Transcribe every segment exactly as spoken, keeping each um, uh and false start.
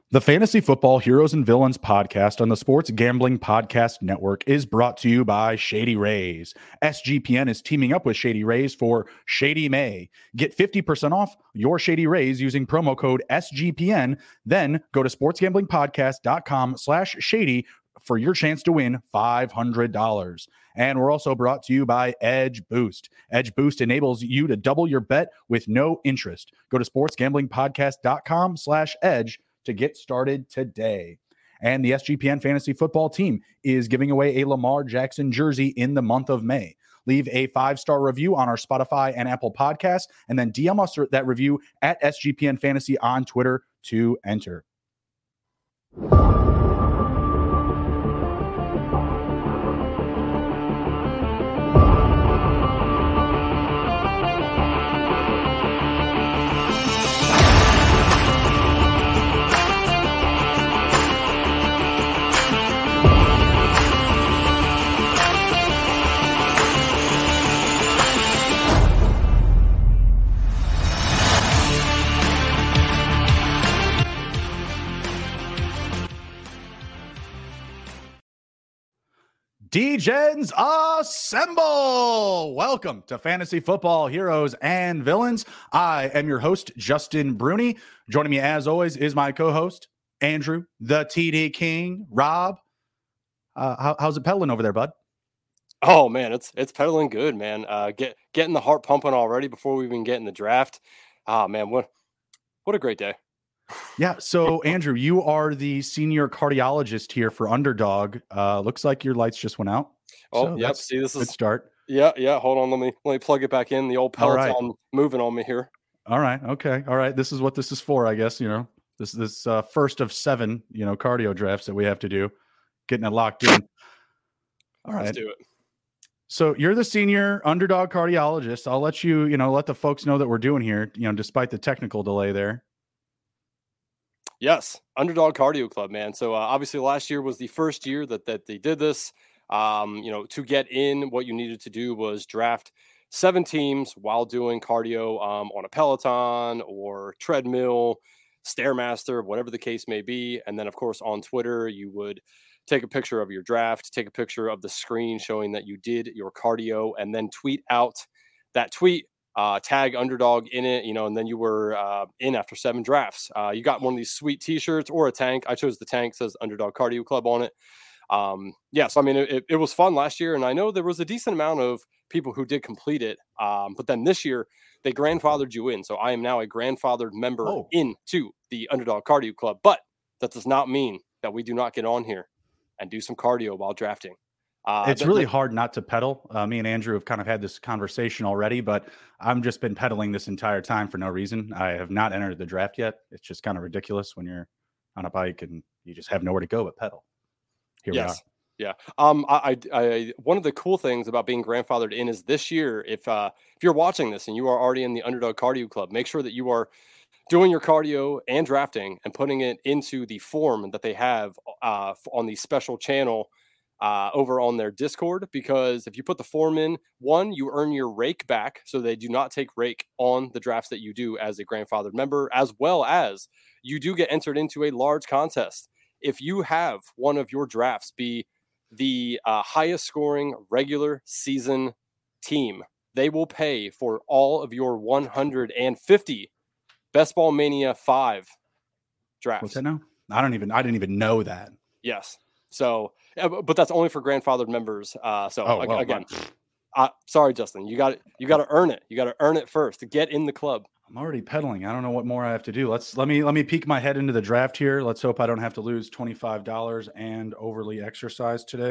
The Fantasy Football Heroes and Villains podcast on the Sports Gambling Podcast Network is brought to you by Shady Rays. S G P N is teaming up with Shady Rays for Shady May. Get fifty percent off your Shady Rays using promo code S G P N. Then go to sportsgamblingpodcast.com slash shady for your chance to win five hundred dollars. And we're also brought to you by Edge Boost. Edge Boost enables you to double your bet with no interest. Go to sportsgamblingpodcast.com slash edge to get started today. And the S G P N Fantasy Football team is giving away a Lamar Jackson jersey in the month of May. Leave a five-star review on our Spotify and Apple podcasts, and then D M us that review at S G P N Fantasy on Twitter to enter. D-Gens assemble! Welcome to Fantasy Football Heroes and Villains. I am your host, Justin Bruni. Joining me, as always, is my co-host, Andrew, the T D King. Rob, uh, how, how's it pedaling over there, bud? Oh, man, it's it's pedaling good, man. Uh, get Getting the heart pumping already before we even get in the draft. Ah, man, what what a great day. Yeah, so Andrew, you are the senior cardiologist here for Underdog. Uh, looks like your lights just went out. Oh, so yep. See, this is good start. Yeah, yeah. Hold on, let me let me plug it back in. The old Peloton right. moving on me here. All right, okay, all right. This is what this is for, I guess. You know, this this uh, first of seven, you know, cardio drafts that we have to do, getting it locked in. All right, let's do it. So you're the senior Underdog cardiologist. I'll let you, you know, let the folks know that we're doing here. You know, despite the technical delay there. Yes, Underdog Cardio Club, man. So uh, obviously last year was the first year that that they did this. Um, you know, to get in, what you needed to do was draft seven teams while doing cardio um, on a Peloton or treadmill, Stairmaster, whatever the case may be. And then, of course, on Twitter, you would take a picture of your draft, take a picture of the screen showing that you did your cardio, and then tweet out that tweet. Uh, tag Underdog in it, you know, and then you were uh, in after seven drafts. Uh, you got one of these sweet T-shirts or a tank. I chose the tank, says Underdog Cardio Club on it. Um, yeah, so I mean, it, it was fun last year, and I know there was a decent amount of people who did complete it. Um, but then this year, they grandfathered you in, so I am now a grandfathered member oh. into the Underdog Cardio Club. But that does not mean that we do not get on here and do some cardio while drafting. Uh, it's really the, hard not to pedal. Uh, me and Andrew have kind of had this conversation already, but I've just been pedaling this entire time for no reason. I have not entered the draft yet. It's just kind of ridiculous when you're on a bike and you just have nowhere to go but pedal. Here yes. we are. Yeah. Um, I, I, I, one of the cool things about being grandfathered in is this year, if, uh, if you're watching this and you are already in the Underdog Cardio Club, make sure that you are doing your cardio and drafting and putting it into the form that they have uh, on the special channel Uh, over on their Discord, because if you put the form in, one, you earn your rake back, so they do not take rake on the drafts that you do as a grandfathered member, as well as you do get entered into a large contest. If you have one of your drafts be the uh, highest scoring regular season team, they will pay for all of your one hundred fifty Best Ball Mania five drafts. What's that now? I don't even, I didn't even know that. Yes. So, but that's only for grandfathered members. Uh, so oh, well, again, well. uh, sorry, Justin, you got you got to earn it. You got to earn it first to get in the club. I'm already pedaling. I don't know what more I have to do. Let's let me let me peek my head into the draft here. Let's hope I don't have to lose twenty-five dollars and overly exercise today.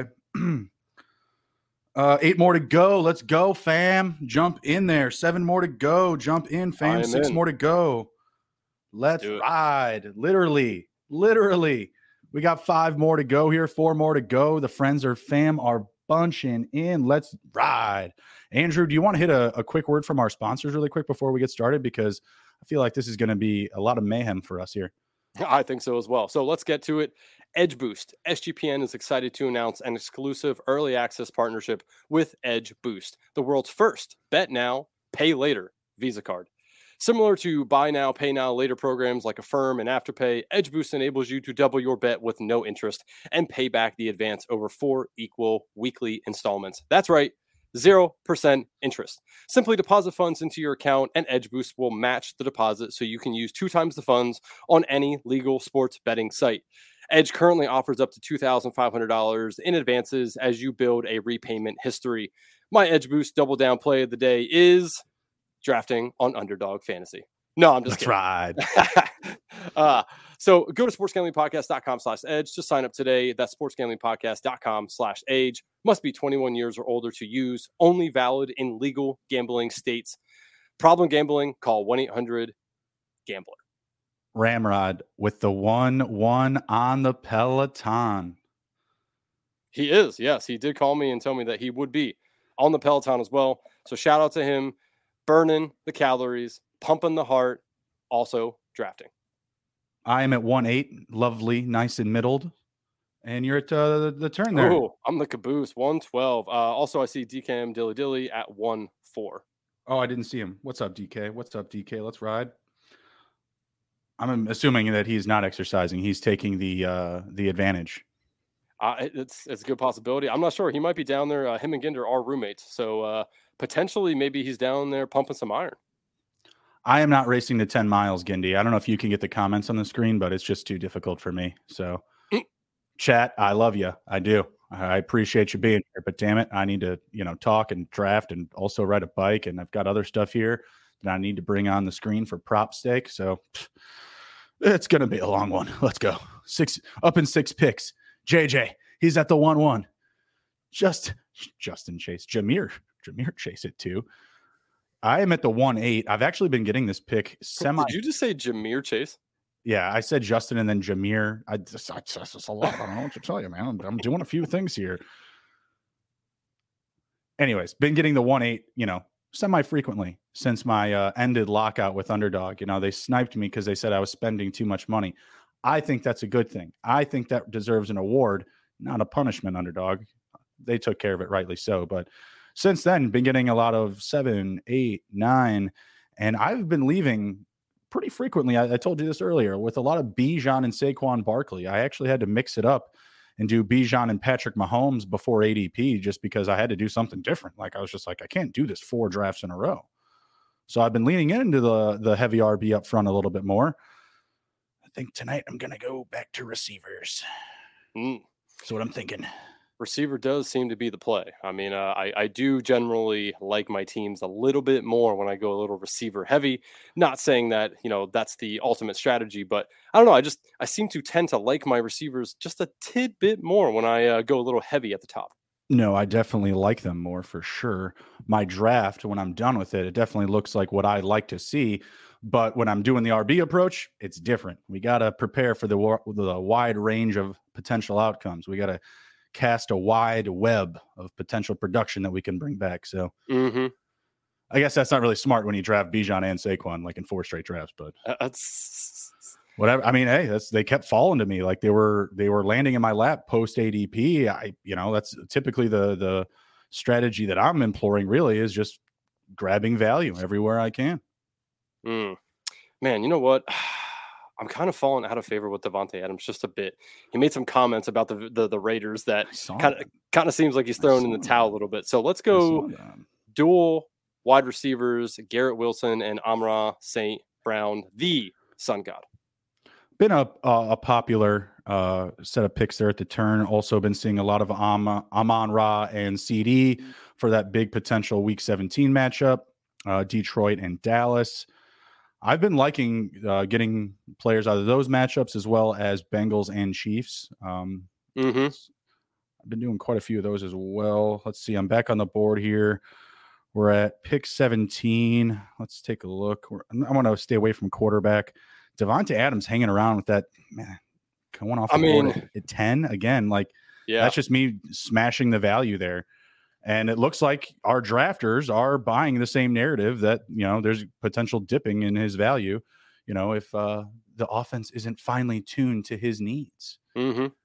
uh, eight more to go. Let's go, fam. Jump in there. Seven more to go. Jump in, fam. Six in. more to go. Let's, Let's ride. Literally, literally. We got five more to go here, four more to go. The friends or fam are bunching in. Let's ride. Andrew, do you want to hit a, a quick word from our sponsors really quick before we get started? Because I feel like this is going to be a lot of mayhem for us here. I think so as well. So let's get to it. Edge Boost. S G P N is excited to announce an exclusive early access partnership with Edge Boost, the world's first bet now, pay later Visa card. Similar to buy now, pay now, later programs like Affirm and Afterpay, Edge Boost enables you to double your bet with no interest and pay back the advance over four equal weekly installments. That's right, zero percent interest. Simply deposit funds into your account and Edge Boost will match the deposit so you can use two times the funds on any legal sports betting site. Edge currently offers up to two thousand five hundred dollars in advances as you build a repayment history. My Edge Boost double down play of the day is drafting on Underdog Fantasy. No, I'm just That's kidding. right. uh, so go to sportsgamblingpodcast.com slash edge to sign up today. That's sportsgamblingpodcast.com slash age. Must be twenty-one years or older to use. Only valid in legal gambling states. Problem gambling, call one eight hundred gambler. Ramrod with the one one on the Peloton. He is. Yes, he did call me and tell me that he would be on the Peloton as well. So shout out to him. Burning the calories, pumping the heart, also drafting. I am at one eight, lovely, nice and middled. And you're at uh, the, the turn there. Oh, I'm the caboose, one twelve. Uh, also, I see D K M Dilly Dilly at one four. Oh, I didn't see him. What's up, D K? What's up, D K? Let's ride. I'm assuming that he's not exercising. He's taking the uh, the advantage. Uh, it's it's a good possibility. I'm not sure. He might be down there. Uh, him and Ginder are roommates. So uh, potentially maybe he's down there pumping some iron. I am not racing the ten miles, Gindy. I don't know if you can get the comments on the screen, but it's just too difficult for me. So mm. Chat, I love you. I do. I appreciate you being here, but damn it, I need to, you know, talk and draft and also ride a bike. And I've got other stuff here that I need to bring on the screen for prop stake. So pff, it's going to be a long one. Let's go. Six up in six picks. J J, he's at the one one. Just Justin Chase, Jameer, Jameer Chase it too. I am at the one eight. I've actually been getting this pick semi. Did you just say Jameer Chase? Yeah, I said Justin and then Jameer. I just, I just, it's a lot. I don't know what to tell you, man. I'm, I'm doing a few things here. Anyways, been getting the one eight, you know, semi-frequently since my uh, ended lockout with Underdog. You know, they sniped me because they said I was spending too much money. I think that's a good thing. I think that deserves an award, not a punishment, Underdog. They took care of it rightly so. But since then, been getting a lot of seven, eight, nine, and I've been leaving pretty frequently. I, I told you this earlier with a lot of Bijan and Saquon Barkley. I actually had to mix it up and do Bijan and Patrick Mahomes before A D P just because I had to do something different. Like I was just like, I can't do this four drafts in a row. So I've been leaning into the, the heavy R B up front a little bit more. I think tonight I'm going to go back to receivers. Mm. That's what I'm thinking. Receiver does seem to be the play. I mean, uh, I, I do generally like my teams a little bit more when I go a little receiver heavy. Not saying that, you know, that's the ultimate strategy, but I don't know. I just, I seem to tend to like my receivers just a tidbit more when I uh, go a little heavy at the top. No, I definitely like them more for sure. My draft, when I'm done with it, it definitely looks like what I like to see. But when I'm doing the R B approach, it's different. We got to prepare for the, the wide range of potential outcomes. We got to cast a wide web of potential production that we can bring back. So mm-hmm. I guess that's not really smart when you draft Bijan and Saquon like in four straight drafts, but that's whatever. I mean, hey, that's, they kept falling to me. Like they were, they were landing in my lap post A D P. I, you know, that's typically the, the strategy that I'm employing really is just grabbing value everywhere I can. Mm. Man, you know what? I'm kind of falling out of favor with Davante Adams just a bit. He made some comments about the the, the Raiders that kind of kind of seems like he's throwing in the towel a little bit. So let's go dual wide receivers, Garrett Wilson and Amon-Ra Saint Brown, the Sun God. Been a a, a popular uh, set of picks there at the turn. Also been seeing a lot of Am- Amon-Ra and C D for that big potential Week seventeen matchup, uh, Detroit and Dallas. I've been liking uh, getting players out of those matchups as well as Bengals and Chiefs. Um, mm-hmm. I've been doing quite a few of those as well. Let's see. I'm back on the board here. We're at pick seventeen. Let's take a look. We're, I want to stay away from quarterback. Davante Adams hanging around with that, man, going off the I mean, board at, at ten. Again, like, yeah, that's just me smashing the value there. And it looks like our drafters are buying the same narrative that, you know, there's potential dipping in his value, you know, if uh, the offense isn't finely tuned to his needs. Mm-hmm.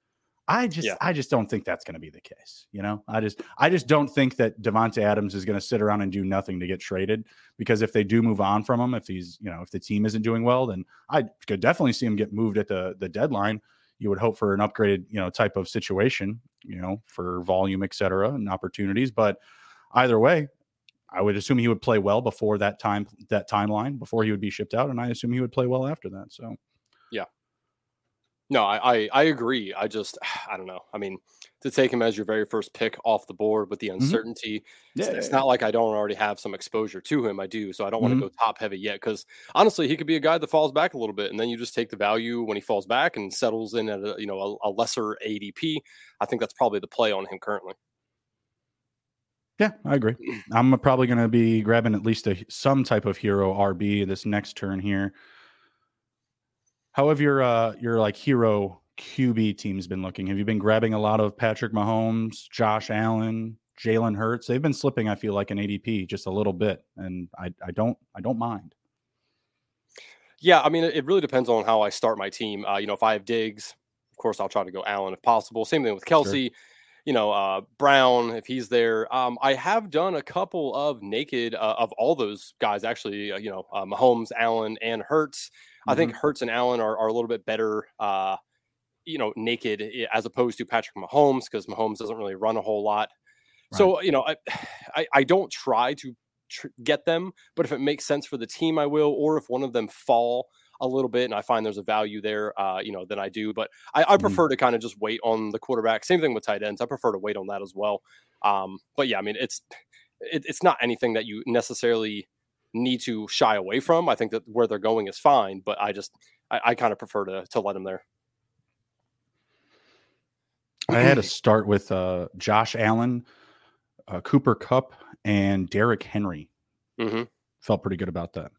I just, Yeah. I just don't think that's going to be the case. You know, I just, I just don't think that Davante Adams is going to sit around and do nothing to get traded, because if they do move on from him, if he's, you know, if the team isn't doing well, then I could definitely see him get moved at the the deadline. You would hope for an upgraded, you know, type of situation, you know, for volume, et cetera, and opportunities. But either way, I would assume he would play well before that time, that timeline, before he would be shipped out. And I assume he would play well after that. So, yeah. No, I, I, I agree. I just, I don't know. I mean, to take him as your very first pick off the board with the uncertainty, mm-hmm. yeah, it's, it's yeah, not like I don't already have some exposure to him. I do. So I don't want to mm-hmm. go top heavy yet, because honestly, he could be a guy that falls back a little bit, and then you just take the value when he falls back and settles in at a, you know, a, a lesser A D P. I think that's probably the play on him currently. Yeah, I agree. I'm probably going to be grabbing at least a, some type of hero R B this next turn here. How have your uh, your like hero Q B team's been looking? Have you been grabbing a lot of Patrick Mahomes, Josh Allen, Jalen Hurts? They've been slipping, I feel like, in A D P just a little bit, and I I don't I don't mind. Yeah, I mean, it really depends on how I start my team. Uh, you know, if I have Diggs, of course, I'll try to go Allen if possible. Same thing with Kelsey. Sure. You know, uh, Brown, if he's there. Um, I have done a couple of naked uh, of all those guys, actually, uh, you know, uh, Mahomes, Allen, and Hurts. Mm-hmm. I think Hurts and Allen are, are a little bit better, uh, you know, naked as opposed to Patrick Mahomes, because Mahomes doesn't really run a whole lot. Right. So, you know, I, I, I don't try to tr- get them, but if it makes sense for the team, I will. Or if one of them fall a little bit and I find there's a value there, uh, you know, then I do. But I, I prefer mm. to kind of just wait on the quarterback. Same thing with tight ends. I prefer to wait on that as well. Um, but yeah, I mean, it's it, it's not anything that you necessarily need to shy away from. I think that where they're going is fine, but I just I, I kind of prefer to to let them there. I had to start with uh, Josh Allen, uh, Cooper Kupp, and Derrick Henry. Mm-hmm. Felt pretty good about that.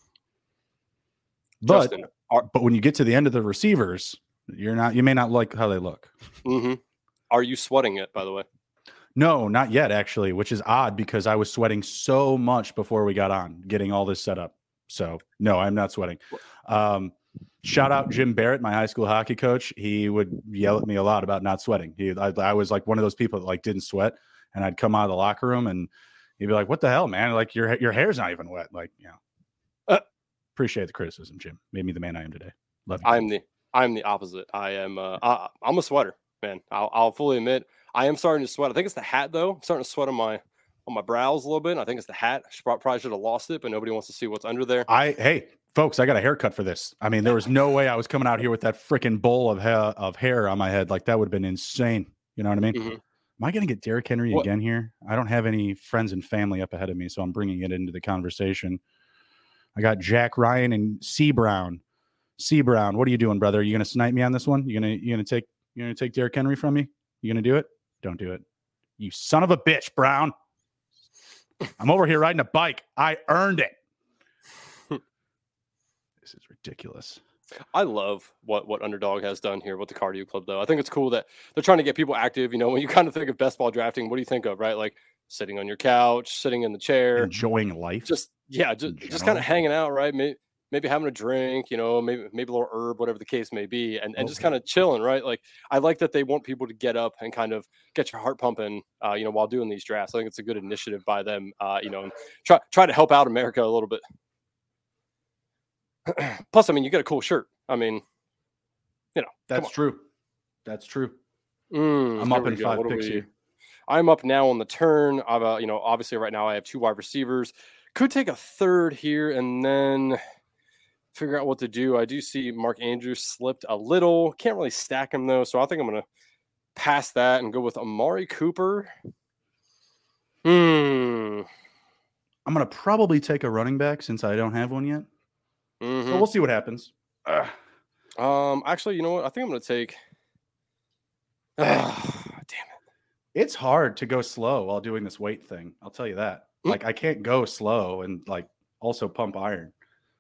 But Justin, are, but when you get to the end of the receivers, you're not you may not like how they look. Mm-hmm. Are you sweating it, by the way? No, not yet, actually, which is odd because I was sweating so much before we got on, getting all this set up. So no, I'm not sweating. Um, shout out Jim Barrett, my high school hockey coach. He would yell at me a lot about not sweating. He, I, I was like one of those people that like didn't sweat, and I'd come out of the locker room and he'd be like, "What the hell, man? Like your your hair's not even wet." Like, you know. Uh, Appreciate the criticism, Jim. Made me the man I am today. Love you. I'm the I'm the opposite. I am uh, I, I'm a sweater, man. I'll, I'll fully admit I am starting to sweat. I think it's the hat though. I'm starting to sweat on my on my brows a little bit. I think it's the hat. I probably should have lost it, but nobody wants to see what's under there. I hey folks, I got a haircut for this. I mean, there was no way I was coming out here with that freaking bowl of hair of hair on my head. Like that would have been insane. You know what I mean? Mm-hmm. Am I going to get Derrick Henry what? again here? I don't have any friends and family up ahead of me, so I'm bringing it into the conversation. I got Jack Ryan and C Brown. C Brown, what are you doing, brother? Are you gonna snipe me on this one? You gonna you gonna take you gonna take Derrick Henry from me? You gonna do it? Don't do it. You son of a bitch, Brown. I'm over here riding a bike. I earned it. This is ridiculous. I love what what Underdog has done here with the Cardio Club, though. I think it's cool that they're trying to get people active. You know, when you kind of think of best ball drafting, what do you think of, right? Like sitting on your couch, sitting in the chair, enjoying life. Just yeah, just, just kind of hanging out, right? Maybe, maybe having a drink, you know, maybe maybe a little herb, whatever the case may be, and, and okay. just kind of chilling, right? Like I like that they want people to get up and kind of get your heart pumping, uh, you know, while doing these drafts. I think it's a good initiative by them, uh, you know, and try try to help out America a little bit. Plus, I mean, you get a cool shirt. I mean, you know, that's true. That's true. Mm, I'm up in five picks here. I'm up now on the turn. I've, uh, you know, obviously right now I have two wide receivers. Could take a third here and then figure out what to do. I do see Mark Andrews slipped a little. Can't really stack him though, so I think I'm going to pass that and go with Amari Cooper. Hmm. I'm going to probably take a running back since I don't have one yet. Mm-hmm. So we'll see what happens. Ugh. Um. Actually, you know what? I think I'm going to take. Ugh, damn it! It's hard to go slow while doing this weight thing. I'll tell you that. Mm-hmm. Like I can't go slow and like also pump iron.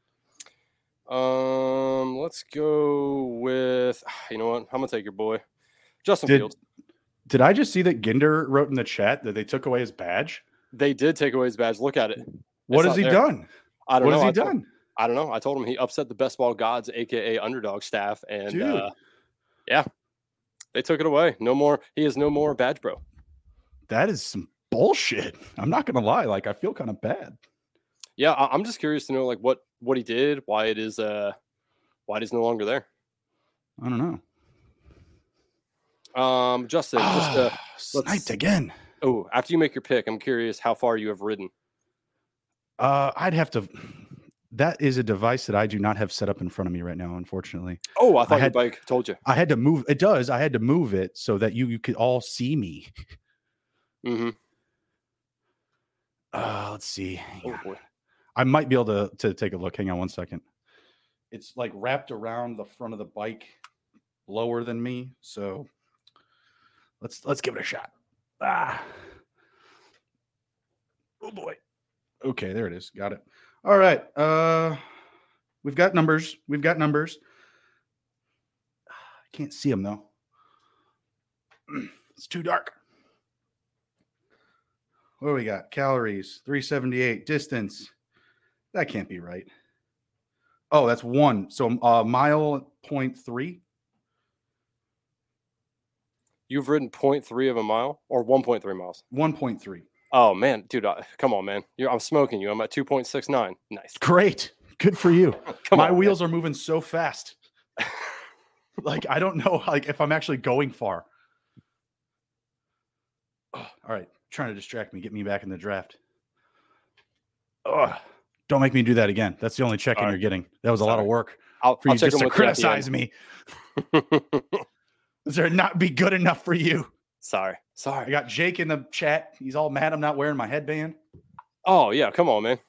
Um. Let's go with. You know what? I'm going to take your boy, Justin did, Fields. Did I just see that Ginder wrote in the chat that they took away his badge? They did take away his badge. Look at it. It's what has he there. done? I don't what know. What has he I told, done? I don't know. I told him he upset the Best Ball Gods, aka Underdog staff, and uh, yeah, They took it away. No more. He is no more badge bro. That is some bullshit. I'm not going to lie. Like, I feel kind of bad. Yeah. I- I'm just curious to know like what, what he did, why it is, uh, why it is no longer there. I don't know. Um, Justin, just, uh, sniped again. Oh, after you make your pick, I'm curious how far you have ridden. Uh, I'd have to. That is a device that I do not have set up in front of me right now, unfortunately. Oh, I thought I had, your bike told you. I had to move. It does. I had to move it so that you, you could all see me. Mm-hmm. Uh, let's see. Oh, boy. I might be able to, to take a look. Hang on one second. It's like wrapped around the front of the bike lower than me. So let's let's give it a shot. Ah. Oh, boy. Okay, there it is. Got it. All right. Uh, we've got numbers. We've got numbers. I can't see them, though. It's too dark. What do we got? Calories, three seventy-eight. Distance. That can't be right. Oh, that's one. So a uh, mile point three. You've ridden point three of a mile or one point three miles? one point three. Oh, man. Dude, uh, come on, man. You're, I'm smoking you. I'm at two point six nine. Nice. Great. Good for you. Come My on, wheels man. are moving so fast. Like, I don't know like if I'm actually going far. Oh, all right. Trying to distract me. Get me back in the draft. Oh, don't make me do that again. That's the only check-in right. you're getting. That was a Sorry. lot of work I'll, for I'll you check just in to with you at the criticize end. me. Does there not be good enough for you? Sorry. Sorry. I got Jake in the chat. He's all mad I'm not wearing my headband. Oh, yeah. Come on, man.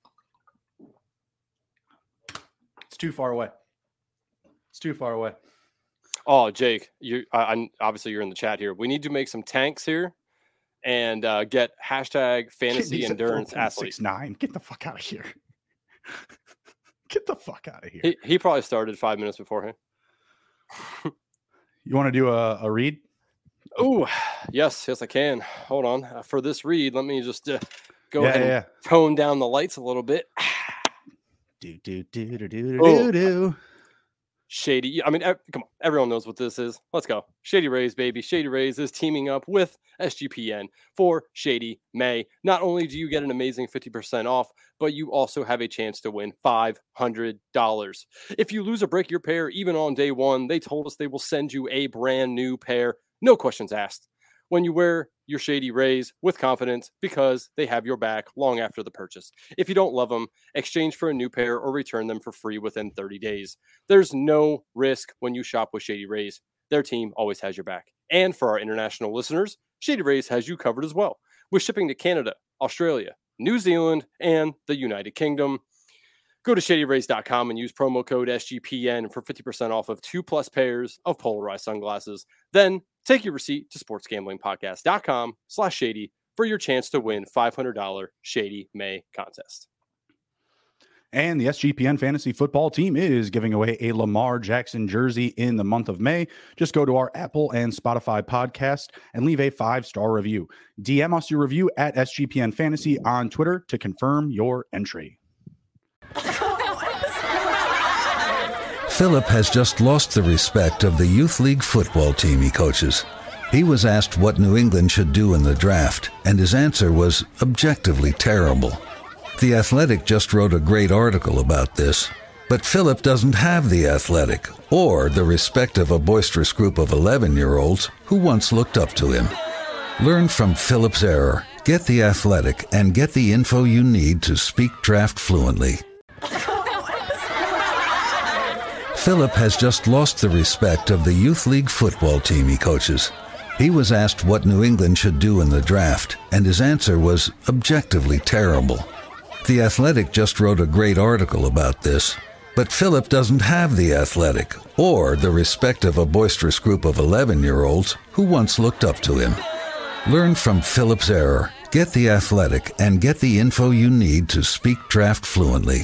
It's too far away. It's too far away. Oh, Jake, you. I, I'm obviously you're in the chat here. We need to make some tanks here, and uh, get hashtag fantasy endurance athlete. six nine. Get the fuck out of here. Get the fuck out of here. He he probably started five minutes beforehand. You want to do a, a read? Oh, yes, yes, I can. Hold on. Uh, for this read, let me just uh, go yeah, ahead yeah. and tone down the lights a little bit. do do do do do Oh. do do. Shady. I mean, ev- come on. Everyone knows what this is. Let's go. Shady Rays, baby. Shady Rays is teaming up with S G P N for Shady May. Not only do you get an amazing fifty percent off, but you also have a chance to win five hundred dollars. If you lose or break your pair, even on day one, they told us they will send you a brand new pair. No questions asked. When you wear your Shady Rays with confidence because they have your back long after the purchase. If you don't love them, exchange for a new pair or return them for free within thirty days. There's no risk when you shop with Shady Rays. Their team always has your back. And for our international listeners, Shady Rays has you covered as well, with shipping to Canada, Australia, New Zealand, and the United Kingdom. Go to shady rays dot com and use promo code S G P N for fifty percent off of two plus pairs of polarized sunglasses. Then take your receipt to sportsgamblingpodcast.com slash shady for your chance to win five hundred dollars Shady May contest. And the S G P N fantasy football team is giving away a Lamar Jackson jersey in the month of May. Just go to our Apple and Spotify podcast and leave a five-star review. D M us your review at S G P N Fantasy on Twitter to confirm your entry. Philip has just lost the respect of the youth league football team he coaches. He was asked what New England should do in the draft, and his answer was objectively terrible. The Athletic just wrote a great article about this, but Philip doesn't have the Athletic or the respect of a boisterous group of eleven-year-olds who once looked up to him. Learn from Philip's error, get the Athletic, and get the info you need to speak draft fluently. Philip has just lost the respect of the youth league football team he coaches. He was asked what New England should do in the draft, and his answer was objectively terrible. The Athletic just wrote a great article about this, but Philip doesn't have the Athletic or the respect of a boisterous group of eleven-year-olds who once looked up to him. Learn from Philip's error, get the Athletic, and get the info you need to speak draft fluently.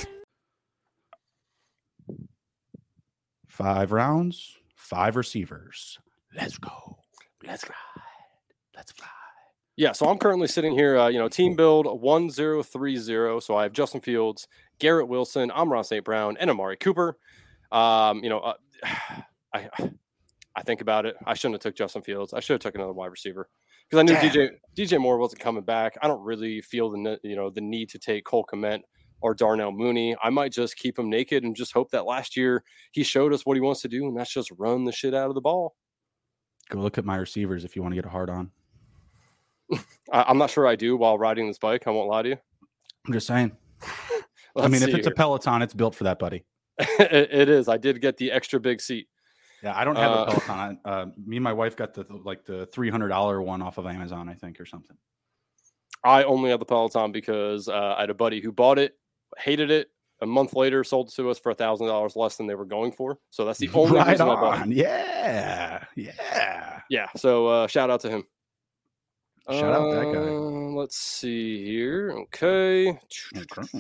Five rounds, five receivers. Let's go. Let's ride. Let's fly. Yeah, so I'm currently sitting here, uh, you know, team build one zero three zero. So I have Justin Fields, Garrett Wilson, Amon-Ra Saint Brown, and Amari Cooper. Um, you know, uh, I I think about it. I shouldn't have took Justin Fields. I should have took another wide receiver because I knew D J D J Moore wasn't coming back. I don't really feel the you know the need to take Cole Kmet or Darnell Mooney. I might just keep him naked and just hope that last year he showed us what he wants to do, and that's just run the shit out of the ball. Go look at my receivers if you want to get a hard on. I, I'm not sure I do while riding this bike. I won't lie to you. I'm just saying. I mean, if it's here. a Peloton, it's built for that, buddy. it, it is. I did get the extra big seat. Yeah, I don't have uh, a Peloton. Uh, me and my wife got the like the three hundred dollars one off of Amazon, I think, or something. I only have the Peloton because uh, I had a buddy who bought it, hated it. A month later, sold it to us for a thousand dollars less than they were going for. So that's the only right reason on. I bought it. Yeah, yeah, yeah. So uh, shout out to him. Shout out that guy. Uh, let's see here. Okay. Okay.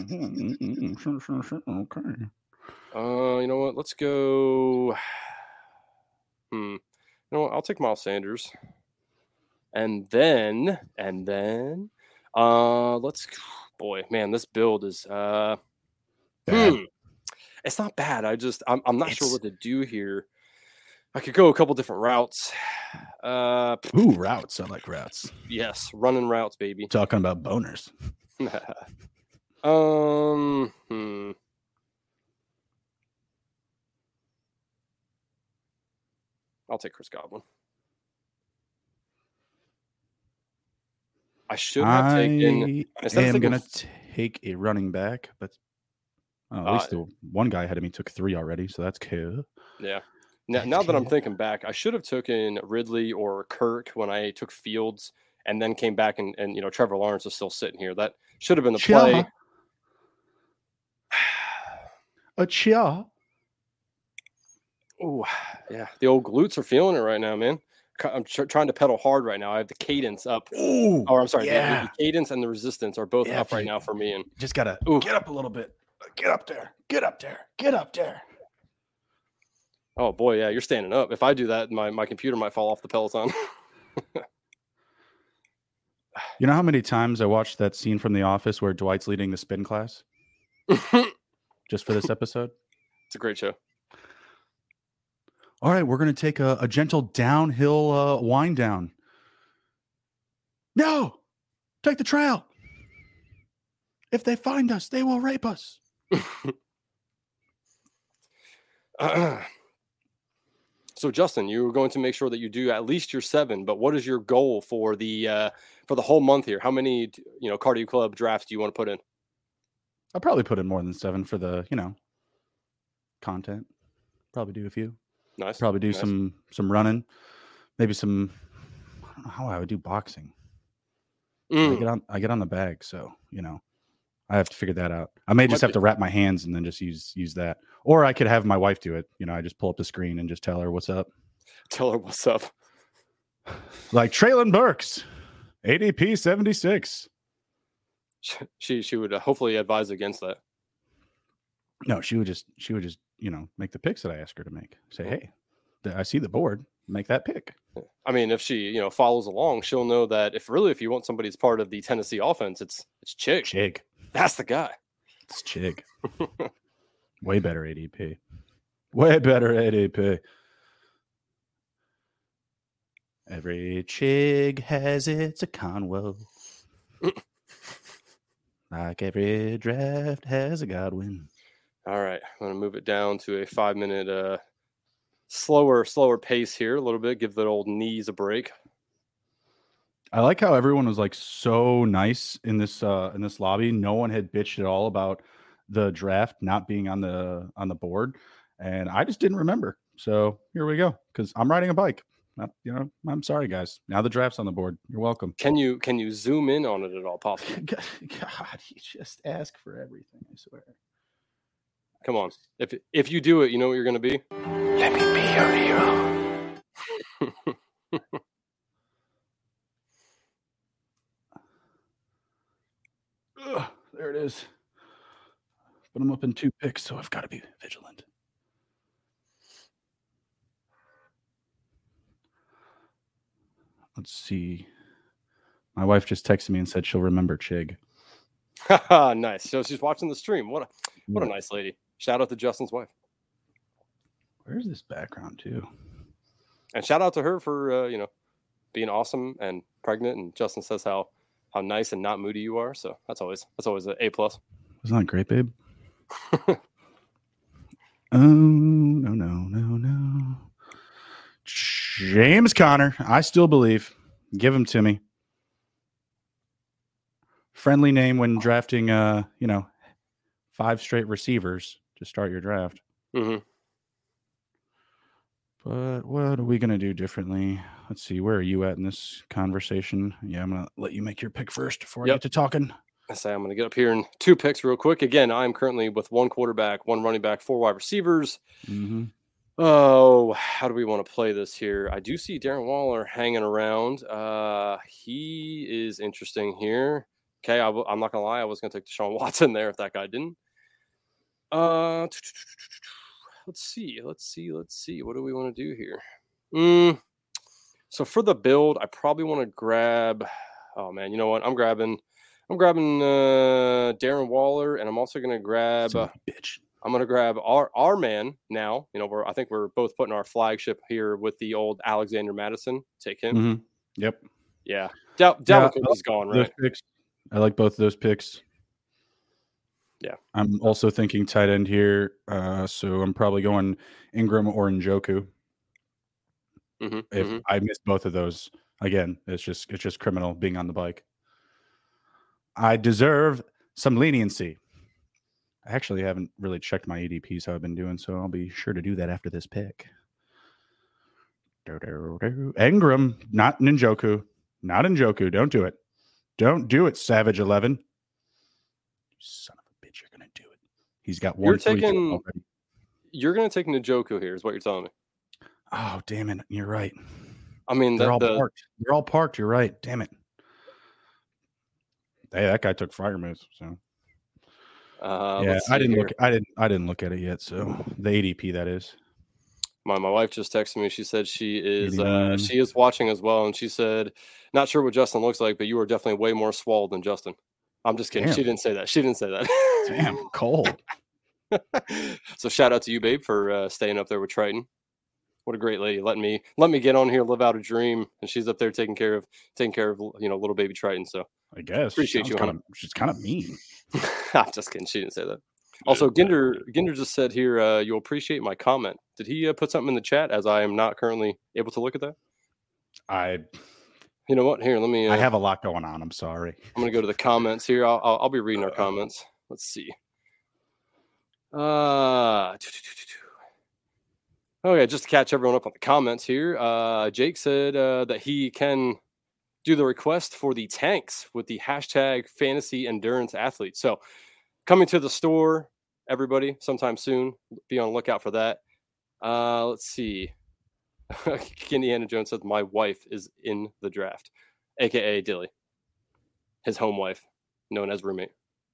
Okay. Uh, you know what? Let's go. Hmm. You know what? I'll take Miles Sanders. And then, and then, uh, let's. Boy, man, this build is. Uh, hmm. It's not bad. I just, I'm, I'm not it's... sure what to do here. I could go a couple different routes. Uh, Ooh, routes. I like routes. Yes, running routes, baby. Talking about boners. um, hmm. I'll take Chris Godwin. I should have I taken. I am going to take a running back, but oh, at uh, least the one guy ahead of me took three already, so that's cool. Yeah. Now, now that I'm thinking back, I should have taken Ridley or Kirk when I took Fields and then came back and, and you know, Trevor Lawrence is still sitting here. That should have been the Chia. play. A chia. Oh, yeah. The old glutes are feeling it right now, man. I'm tr- trying to pedal hard right now. I have the cadence up. Ooh, oh, I'm sorry. Yeah. The, the cadence and the resistance are both yeah, up right now for me. And just got to get up a little bit. Get up there. Get up there. Get up there. Oh, boy, yeah, you're standing up. If I do that, my, my computer might fall off the Peloton. You know how many times I watched that scene from The Office where Dwight's leading the spin class? Just for this episode? It's a great show. All right, we're going to take a, a gentle downhill uh, wind down. No! Take the trail! If they find us, they will rape us. uh, So, Justin, you were going to make sure that you do at least your seven, but what is your goal for the uh, for the whole month here? How many, you know, Cardio Club drafts do you want to put in? I'll probably put in more than seven for the, you know, content. Probably do a few. Nice. Probably do nice. some some running, maybe some. I don't know how I would do boxing. Mm. I get on I get on the bag, so you know, I have to figure that out. I may just Might have be. to wrap my hands and then just use use that. Or I could have my wife do it. You know, I just pull up the screen and just tell her what's up. Tell her what's up. Like Traylon Burks, A D P seventy-six. She she would hopefully advise against that. No, she would just she would just you know make the picks that I ask her to make. Say, hey, I see the board. Make that pick. I mean, if she you know follows along, she'll know that if really if you want somebody as part of the Tennessee offense, it's it's Chig. Chig. That's the guy. It's Chig. Way better A D P. Way better A D P. Every Chig has its a Conwell. Like every draft has a Godwin. All right. I'm going to move it down to a five minute uh, slower, slower pace here a little bit. Give the old knees a break. I like how everyone was like so nice in this uh, in this lobby. No one had bitched at all about the draft not being on the on the board, and I just didn't remember. So here we go, because I'm riding a bike. Not, you know, I'm sorry, guys. Now the draft's on the board. You're welcome. Can you can you zoom in on it at all possible? God, you just ask for everything. I swear. Come on. If if you do it, you know what you're going to be. Let me be your hero. Ugh, there it is. But I'm up in two picks, so I've got to be vigilant. Let's see. My wife just texted me and said she'll remember Chig. Nice. So she's watching the stream. What a what a nice lady. Shout out to Justin's wife. Where's this background too? and shout out to her for uh, you know being awesome and pregnant. And Justin says how how nice and not moody you are. So that's always that's always an A plus. Isn't that great, babe? Oh no no no no! James Conner, I still believe. Give him to me. Friendly name when drafting, uh, you know, five straight receivers to start your draft. Mm-hmm. But what are we going to do differently? Let's see. Where are you at in this conversation? Yeah, I'm going to let you make your pick first before Yep. I get to talking. I say I'm going to get up here in two picks real quick. Again, I'm currently with one quarterback, one running back, four wide receivers. Mm-hmm. Oh, how do we want to play this here? I do see Darren Waller hanging around. Uh, he is interesting here. Okay, I w- I'm not going to lie. I was going to take Deshaun Watson there if that guy didn't. Uh, let's see. Let's see. Let's see. What do we want to do here? Mm, so for the build, I probably want to grab – oh, man, you know what? I'm grabbing – I'm grabbing uh, Darren Waller, and I'm also going to grab uh, bitch. I'm going to grab our our man now. You know, we're I think we're both putting our flagship here with the old Alexander Madison. Take him. Mm-hmm. Yep. Yeah. Dal- Dalvin Yeah, Cook is gone, those right? picks. I like both of those picks. Yeah. I'm also thinking tight end here, uh, so I'm probably going Ingram or Njoku. Mm-hmm, If mm-hmm. I missed both of those, again, it's just it's just criminal being on the bike. I deserve some leniency. I actually haven't really checked my A D Ps how I've been doing, so I'll be sure to do that after this pick. Ingram, not Njoku. Not Njoku. Don't do it. Don't do it, Savage eleven. You son of a bitch, you're going to do it. He's got one. You're taking. Already. You're going to take Njoku here, is what you're telling me. Oh, damn it! You're right. I mean, they're the, all the, parked. They're all parked. You're right. Damn it. Hey, that guy took fire moves. So uh, yeah, I didn't here. look. I didn't. I didn't look at it yet. So the A D P, that is. My my wife just texted me. She said she is uh, she is watching as well, and she said, "Not sure what Justin looks like, but you are definitely way more swole than Justin." I'm just kidding. Damn. She didn't say that. She didn't say that. Damn, cold. So shout out to you, babe, for uh, staying up there with Triton. What a great lady. Let me let me get on here, live out a dream, and she's up there taking care of taking care of you know little baby Triton. So I guess appreciate you. Kind of, she's kind of mean. I'm just kidding. She didn't say that. Also, Ginder Ginder just said here, uh, you'll appreciate my comment. Did he uh, put something in the chat? As I am not currently able to look at that. I. You know what? Here, let me. Uh, I have a lot going on. I'm sorry. I'm gonna go to the comments here. I'll I'll, I'll be reading our comments. Let's see. Uh. Okay, just to catch everyone up on the comments here. Uh, Jake said uh, that he can do the request for the tanks with the hashtag fantasy endurance athlete. So coming to the store, everybody, sometime soon. Be on the lookout for that. Uh, let's see. Indiana Jones says my wife is in the draft, a k a. Dilly, his home wife, known as roommate.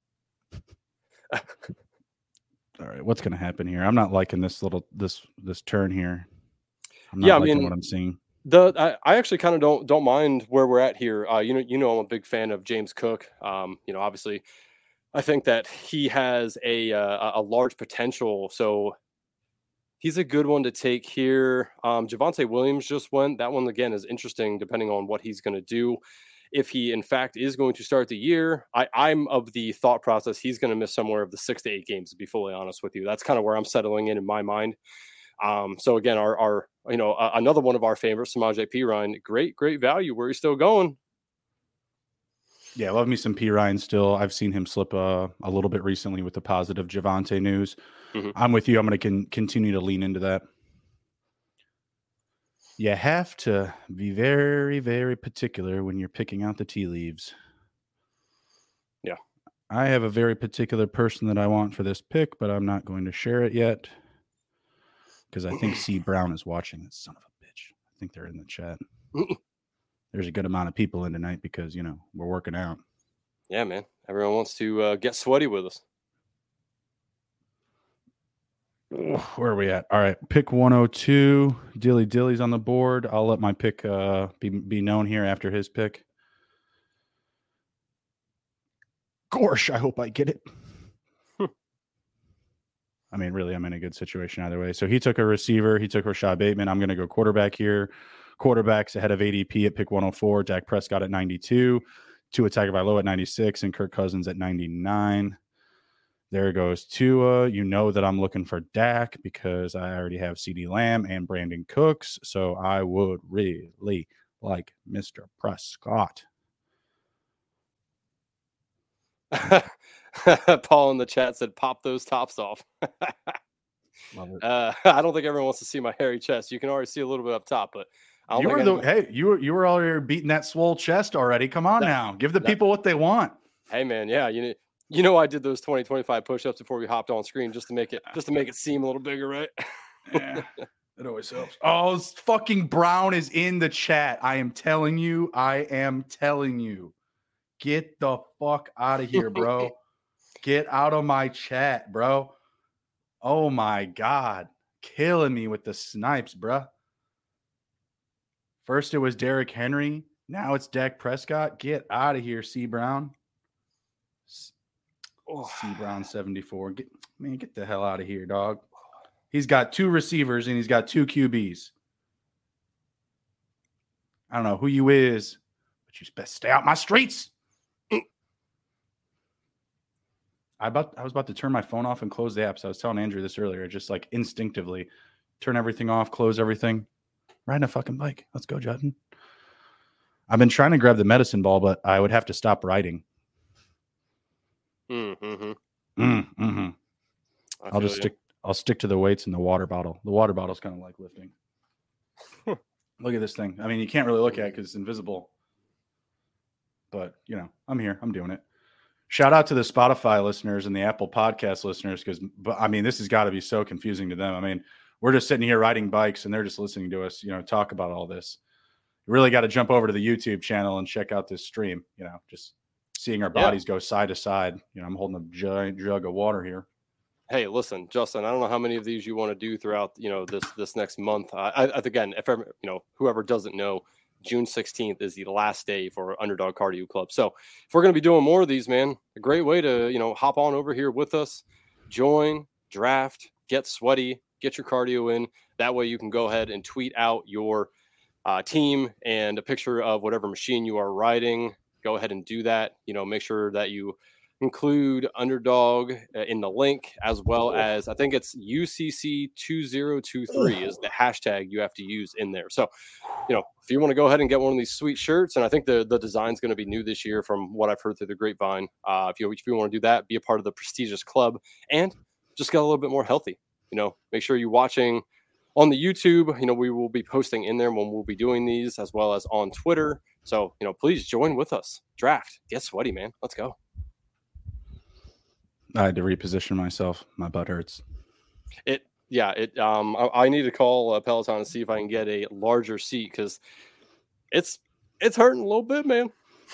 All right, what's going to happen here? I'm not liking this little this this turn here. I'm not yeah, liking I mean, what I'm seeing. The I, I actually kind of don't don't mind where we're at here. Uh, you know, you know, I'm a big fan of James Cook. Um, you know, obviously, I think that he has a uh, a large potential. So he's a good one to take here. Um, Javonte Williams just went. That one again is interesting, depending on what he's going to do. If he, in fact, is going to start the year, I, I'm of the thought process he's going to miss somewhere of the six to eight games, to be fully honest with you. That's kind of where I'm settling in in my mind. Um, so, again, our, our you know, uh, another one of our favorites, Samaje Perine, great, great value where he's still going. Yeah, love me some Perine still. I've seen him slip uh, a little bit recently with the positive Javonte news. Mm-hmm. I'm with you. I'm going to con- continue to lean into that. You have to be very, very particular when you're picking out the tea leaves. Yeah. I have a very particular person that I want for this pick, but I'm not going to share it yet because I think C. Brown is watching. This son of a bitch. I think they're in the chat. There's a good amount of people in tonight because, you know, we're working out. Yeah, man. Everyone wants to uh, get sweaty with us. Where are we at? All right, pick one oh two. Dilly Dilly's on the board. I'll let my pick uh, be be known here after his pick. Gorsh, I hope I get it. I mean, really, I'm in a good situation either way. So he took a receiver. He took Rashad Bateman. I'm going to go quarterback here. Quarterbacks ahead of A D P at pick one oh four. Dak Prescott at ninety-two. Tua Tagovailoa at ninety-six. And Kirk Cousins at ninety-nine. There goes Tua. You know that I'm looking for Dak because I already have CeeDee Lamb and Brandon Cooks. So I would really like Mister Prescott. Paul in the chat said, pop those tops off. Love it. Uh, I don't think everyone wants to see my hairy chest. You can already see a little bit up top, but I don't you think were the, anyone... hey, you were you were already beating that swole chest already. Come on that, now. Give the that, people what they want. Hey man, yeah, you know, you know I did those twenty, twenty-five push-ups before we hopped on screen just to make it just to make it seem a little bigger, right? Yeah. It always helps. Oh, fucking Brown is in the chat. I am telling you. I am telling you. Get the fuck out of here, bro. Get out of my chat, bro. Oh, my God. Killing me with the snipes, bro. First, it was Derrick Henry. Now it's Dak Prescott. Get out of here, C. Brown. Oh. C. Brown seventy-four. Get, man, get the hell out of here, dog. He's got two receivers and he's got two Q Bs. I don't know who you is, but you best stay out my streets. I about I was about to turn my phone off and close the apps. I was telling Andrew this earlier, just like instinctively turn everything off, close everything. Riding a fucking bike. Let's go, Judden. I've been trying to grab the medicine ball, but I would have to stop riding. Mm-hmm. Mm-hmm. I'll just you. stick I'll stick to the weights and the water bottle. The water bottle's kind of like lifting. Look at this thing. I mean, you can't really look at it because it's invisible. But, you know, I'm here. I'm doing it. Shout out to the Spotify listeners and the Apple Podcast listeners because, I mean, this has got to be so confusing to them. I mean, we're just sitting here riding bikes and they're just listening to us, you know, talk about all this. You really got to jump over to the YouTube channel and check out this stream, you know, just seeing our bodies yeah. go side to side. You know, I'm holding a giant jug of water here. Hey, listen, Justin, I don't know how many of these you want to do throughout, you know, this this next month. I, I again, if ever, you know, whoever doesn't know, June sixteenth is the last day for Underdog Cardio Club. So if we're going to be doing more of these, man, a great way to, you know, hop on over here with us, join, draft, get sweaty, get your cardio in. That way you can go ahead and tweet out your uh, team and a picture of whatever machine you are riding. Go ahead and do that. You know, make sure that you include Underdog in the link, as well as I think it's U C C two thousand twenty-three is the hashtag you have to use in there. So, you know, if you want to go ahead and get one of these sweet shirts, and I think the the design's going to be new this year from what I've heard through the grapevine. Uh, if you if you want to do that, be a part of the prestigious club and just get a little bit more healthy. You know, make sure you're watching on the YouTube. You know, we will be posting in there when we'll be doing these, as well as on Twitter. So, you know, please join with us. Draft, get sweaty, man. Let's go. I had to reposition myself. My butt hurts. It, yeah, it. Um, I, I need to call uh, Peloton and see if I can get a larger seat because it's it's hurting a little bit, man.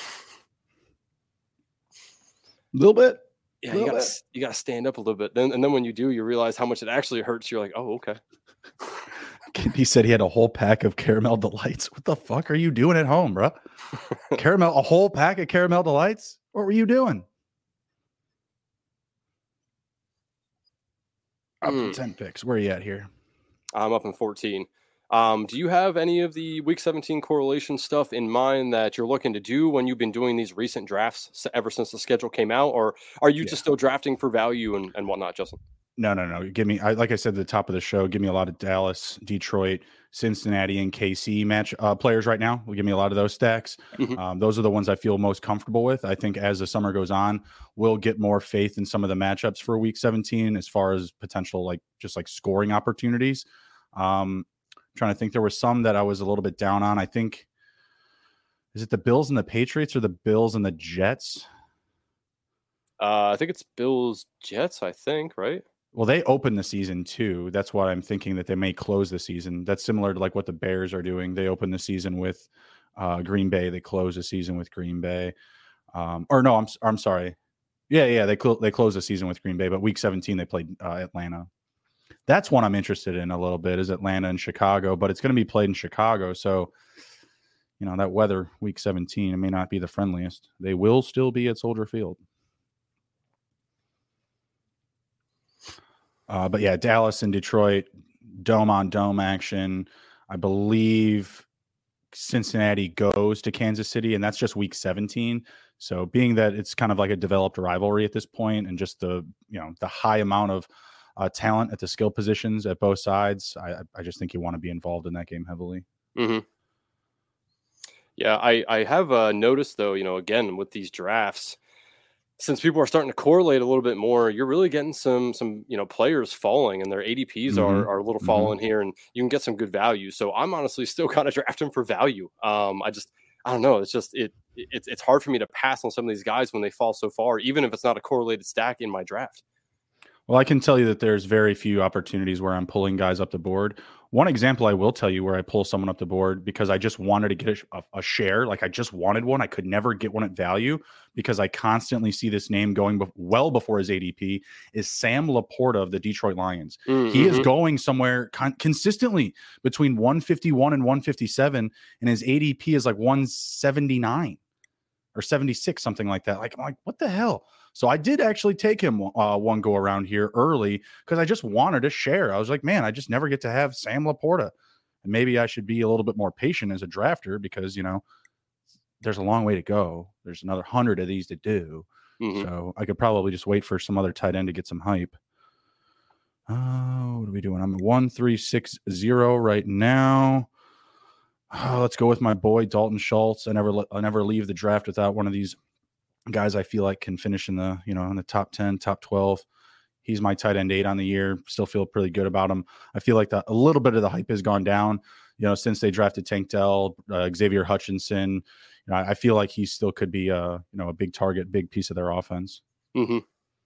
A little bit. Yeah, you got to you got to stand up a little bit. Then and then when you do, you realize how much it actually hurts. You're like, oh, okay. He said he had a whole pack of Caramel Delights. What the fuck are you doing at home, bro? Caramel, a whole pack of Caramel Delights? What were you doing? Up mm. in ten picks. Where are you at here? I'm up in fourteen. Um, do you have any of the week seventeen correlation stuff in mind that you're looking to do when you've been doing these recent drafts ever since the schedule came out? Or are you yeah. just still drafting for value and, and whatnot, Justin? No, no, no. Give me, I, like I said at the top of the show, give me a lot of Dallas, Detroit, Cincinnati, and K C match uh, players right now. Will give me a lot of those stacks. Mm-hmm. Um, those are the ones I feel most comfortable with. I think as the summer goes on, we'll get more faith in some of the matchups for week seventeen as far as potential, like just like scoring opportunities. Um, I'm trying to think, there were some that I was a little bit down on. I think, is it the Bills and the Patriots or the Bills and the Jets? Uh, I think it's Bills Jets, I think, right? Well, they open the season too. That's why I'm thinking that they may close the season. That's similar to like what the Bears are doing. They open the season with uh, Green Bay. They close the season with Green Bay. Um, or no, I'm I'm sorry. Yeah, yeah, they cl- they close the season with Green Bay, but week seventeen they played uh, Atlanta. That's one I'm interested in a little bit, is Atlanta and Chicago, but it's going to be played in Chicago. So, you know, that weather week seventeen, it may not be the friendliest. They will still be at Soldier Field. Uh, but yeah, Dallas and Detroit, dome on dome action. I believe Cincinnati goes to Kansas City, and that's just week seventeen. So being that it's kind of like a developed rivalry at this point, and just the, you know, the high amount of uh, talent at the skill positions at both sides, I, I just think you want to be involved in that game heavily. Mm-hmm. Yeah, I, I have uh, noticed, though, you know, again, with these drafts, since people are starting to correlate a little bit more, you're really getting some, some you know, players falling, and their A D Ps mm-hmm. are, are a little falling mm-hmm. here, and you can get some good value. So I'm honestly still kind of drafting for value. Um, I just, I don't know. It's just, it, it's, it's hard for me to pass on some of these guys when they fall so far, even if it's not a correlated stack in my draft. Well, I can tell you that there's very few opportunities where I'm pulling guys up the board. One example I will tell you where I pull someone up the board because I just wanted to get a, a share. Like I just wanted one. I could never get one at value because I constantly see this name going be- well before his A D P is Sam Laporta of the Detroit Lions. Mm-hmm. He is going somewhere con- consistently between one fifty-one and one fifty-seven, and his A D P is like one seventy-nine or seventy-six, something like that. Like, I'm like, what the hell? So I did actually take him uh, one go around here early because I just wanted to share. I was like, man, I just never get to have Sam Laporta. And maybe I should be a little bit more patient as a drafter because, you know, there's a long way to go. There's another hundred of these to do. Mm-hmm. So I could probably just wait for some other tight end to get some hype. Oh, what are we doing? I'm at one three six zero right now. Oh, let's go with my boy Dalton Schultz. I never, I never leave the draft without one of these guys I feel like can finish in the, you know, in the top ten, top twelve. He's my tight end eight on the year. Still feel pretty good about him. I feel like the, a little bit of the hype has gone down, you know, since they drafted Tank Dell, uh, Xavier Hutchinson. You know, I, I feel like he still could be a, you know, a big target, big piece of their offense. Mm-hmm.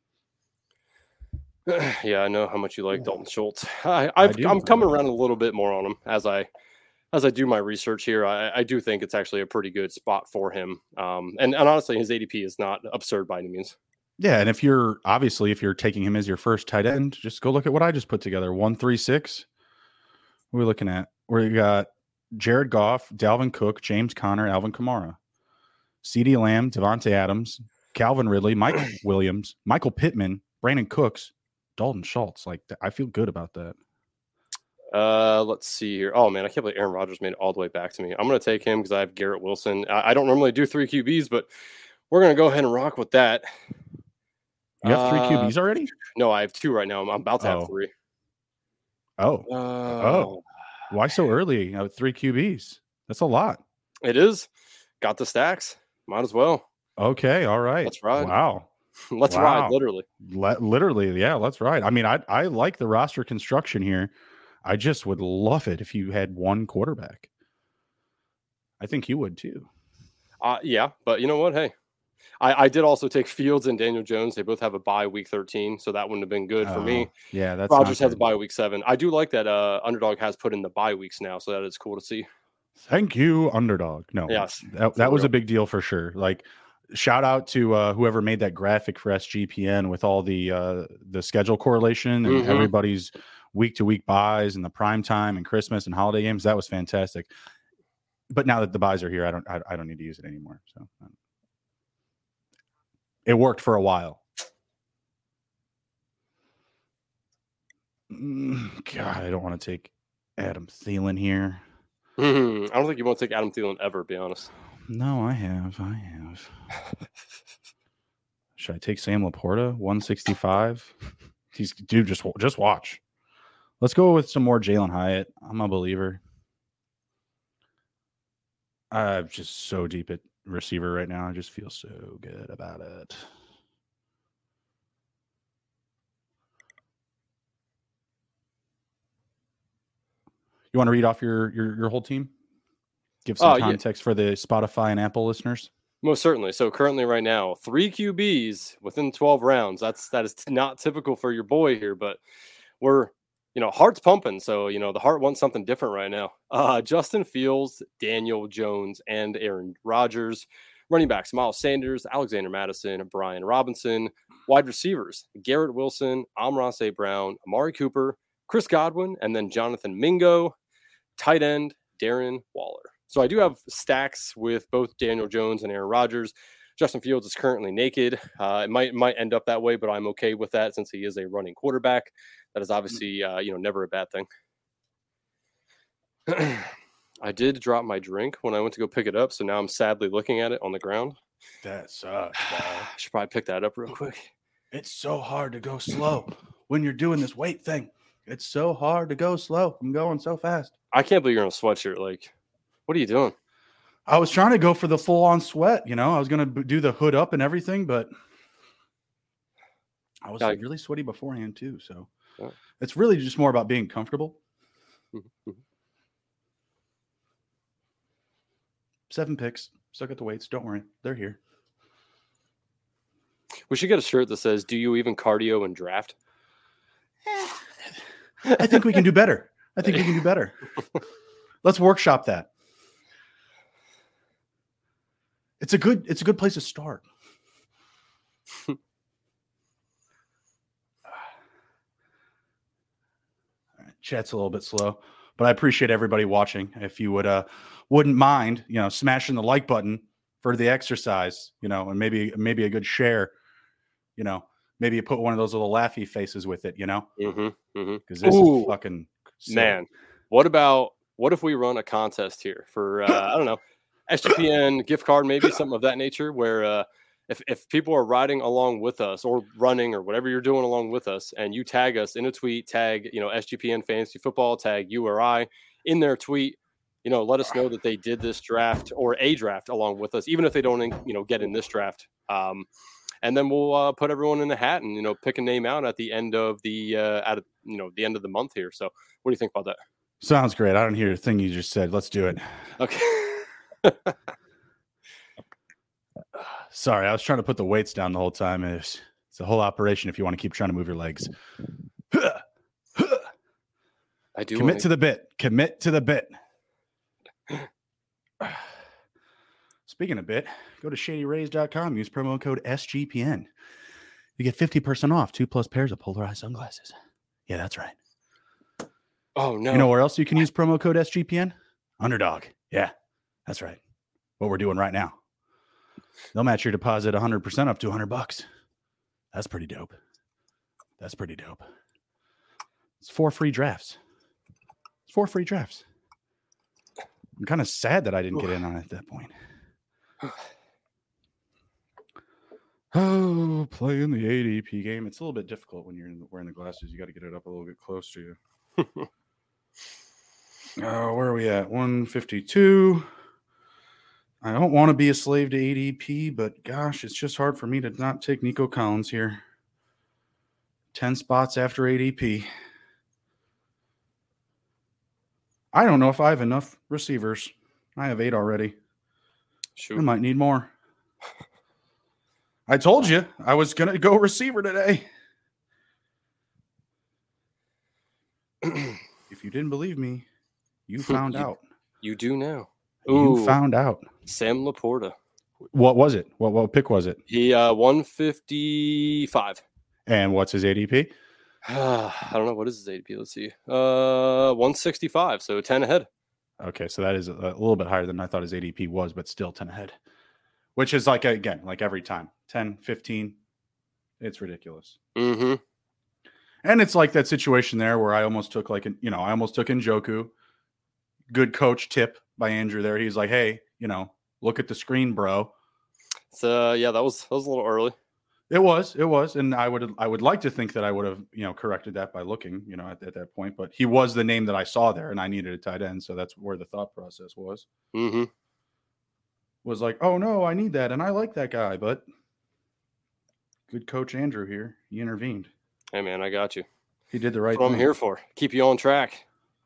Yeah, I know how much you like Dalton Schultz. I, I've, I I'm coming around a little bit more on him as I as I do my research here. I, I do think it's actually a pretty good spot for him. Um, and, and honestly, his A D P is not absurd by any means. Yeah, and if you're obviously if you're taking him as your first tight end, just go look at what I just put together. One three six. What are we looking at? We got Jared Goff, Dalvin Cook, James Conner, Alvin Kamara, CeeDee Lamb, Devontae Adams, Calvin Ridley, Mike Williams, Michael Pittman, Brandon Cooks, Dalton Schultz. Like, I feel good about that. Uh, let's see here. Oh man, I can't believe Aaron Rodgers made it all the way back to me. I'm going to take him because I have Garrett Wilson. I, I don't normally do three Q Bs, but we're going to go ahead and rock with that. You have three uh, Q Bs already? No, I have two right now. I'm, I'm about to oh. have three. Oh. Uh, oh. Why so early? Uh, three Q Bs. That's a lot. It is. Got the stacks. Might as well. Okay. All right. Let's ride. Wow. Let's wow. ride, literally. Le- literally, yeah, let's ride. I mean, I I like the roster construction here. I just would love it if you had one quarterback. I think you would too. Uh, yeah, but you know what? Hey, I, I did also take Fields and Daniel Jones. They both have a bye week thirteen, so that wouldn't have been good for oh, me. Yeah, that's Rodgers has a bye week seven. I do like that uh, Underdog has put in the bye weeks now, so that is cool to see. Thank you, Underdog. No, yes, that, that was a big deal for sure. Like, shout out to uh, whoever made that graphic for S G P N with all the uh, the schedule correlation and mm-hmm. everybody's week to week buys and the prime time and Christmas and holiday games. That was fantastic. But now that the buys are here, I don't I, I don't need to use it anymore. So um, it worked for a while. God, I don't want to take Adam Thielen here. Mm-hmm. I don't think you want to take Adam Thielen ever, to be honest. No, I have. I have. Should I take Sam Laporta? one sixty-five. He's dude. Just just watch. Let's go with some more Jalen Hyatt. I'm a believer. I'm just so deep at receiver right now. I just feel so good about it. You want to read off your your, your whole team? Give some uh, context yeah. for the Spotify and Apple listeners. Most certainly. So currently right now, three Q Bs within twelve rounds. That's that is not typical for your boy here, but we're, you know, heart's pumping. So, you know, the heart wants something different right now. Uh, Justin Fields, Daniel Jones, and Aaron Rodgers. Running backs, Miles Sanders, Alexander Mattison, Brian Robinson. Wide receivers, Garrett Wilson, Amon-Ra Saint Brown, Amari Cooper, Chris Godwin, and then Jonathan Mingo. Tight end, Darren Waller. So I do have stacks with both Daniel Jones and Aaron Rodgers. Justin Fields is currently naked. Uh, it might might end up that way, but I'm okay with that since he is a running quarterback. That is obviously uh, you know never a bad thing. I did drop my drink when I went to go pick it up, so now I'm sadly looking at it on the ground. That sucks. I should probably pick that up real quick. It's so hard to go slow when you're doing this weight thing. It's so hard to go slow. I'm going so fast. I can't believe you're in a sweatshirt. Like, what are you doing? I was trying to go for the full-on sweat. You know, I was going to do the hood up and everything, but I was Yeah. like, really sweaty beforehand too. So Yeah. it's really just more about being comfortable. Mhm. Seven picks. Stuck at the weights. Don't worry. They're here. We should get a shirt that says, "Do you even cardio and draft?" I think we can do better. I think we can do better. Let's workshop that. It's a good, it's a good place to start. Chat's a little bit slow, but I appreciate everybody watching. If you would, uh, wouldn't mind, you know, smashing the like button for the exercise, you know, and maybe, maybe a good share, you know, maybe you put one of those little laughy faces with it, you know, Mm-hmm. Mm-hmm. because this Ooh, is fucking silly. Man, what about what if we run a contest here for uh, I don't know, S G P N gift card, maybe something of that nature, where uh, if if people are riding along with us or running or whatever you're doing along with us, and you tag us in a tweet, tag you know S G P N Fantasy Football, tag you or I in their tweet, you know, let us know that they did this draft or a draft along with us, even if they don't you know get in this draft. Um, And then we'll uh, put everyone in a hat and, you know, pick a name out at the end of the, uh, at, you know, the end of the month here. So what do you think about that? Sounds great. I don't hear a thing you just said. Let's do it. Okay. Sorry, I was trying to put the weights down the whole time. It's, it's a whole operation if you want to keep trying to move your legs. I do Commit wanna... to the bit. Commit to the bit. Speaking of bit, go to shady rays dot com. Use promo code S G P N. You get fifty percent off two plus pairs of polarized sunglasses. Yeah, that's right. Oh, no. You know where else you can use promo code S G P N? Underdog. Yeah, that's right. What we're doing right now. They'll match your deposit one hundred percent up to one hundred bucks. That's pretty dope. That's pretty dope. It's four free drafts. It's four free drafts. I'm kind of sad that I didn't get in on it at that point. Oh, playing the A D P game. It's a little bit difficult when you're wearing the glasses. You got to get it up a little bit close to you. Oh, where are we at? one fifty-two. I don't want to be a slave to A D P, but gosh, it's just hard for me to not take Nico Collins here. ten spots after A D P. I don't know if I have enough receivers. I have eight already. Shoot. I might need more. I told you I was going to go receiver today. If you didn't believe me, you found you, out. You do now. You Ooh, found out. Sam Laporta. What was it? What what pick was it? He uh one fifty-five. And what's his A D P? I don't know. What is his A D P? Let's see. Uh, one sixty-five. So ten ahead. Okay, so that is a, a little bit higher than I thought his A D P was, but still ten ahead. Which is like, again, like every time. ten, fifteen. It's ridiculous. Mm-hmm. And it's like that situation there where I almost took like, you know, I almost took Njoku. Good coach tip by Andrew there. He's like, hey, you know, look at the screen, bro. So, yeah, that was that was a little early. It was, it was. And I would I would like to think that I would have, you know, corrected that by looking, you know, at, at that point. But he was the name that I saw there, and I needed a tight end. So that's where the thought process was. Mm-hmm. Was like, oh, no, I need that. And I like that guy. But good coach Andrew here. He intervened. Hey, man, I got you. He did the right That's what thing. I'm here for. Keep you on track.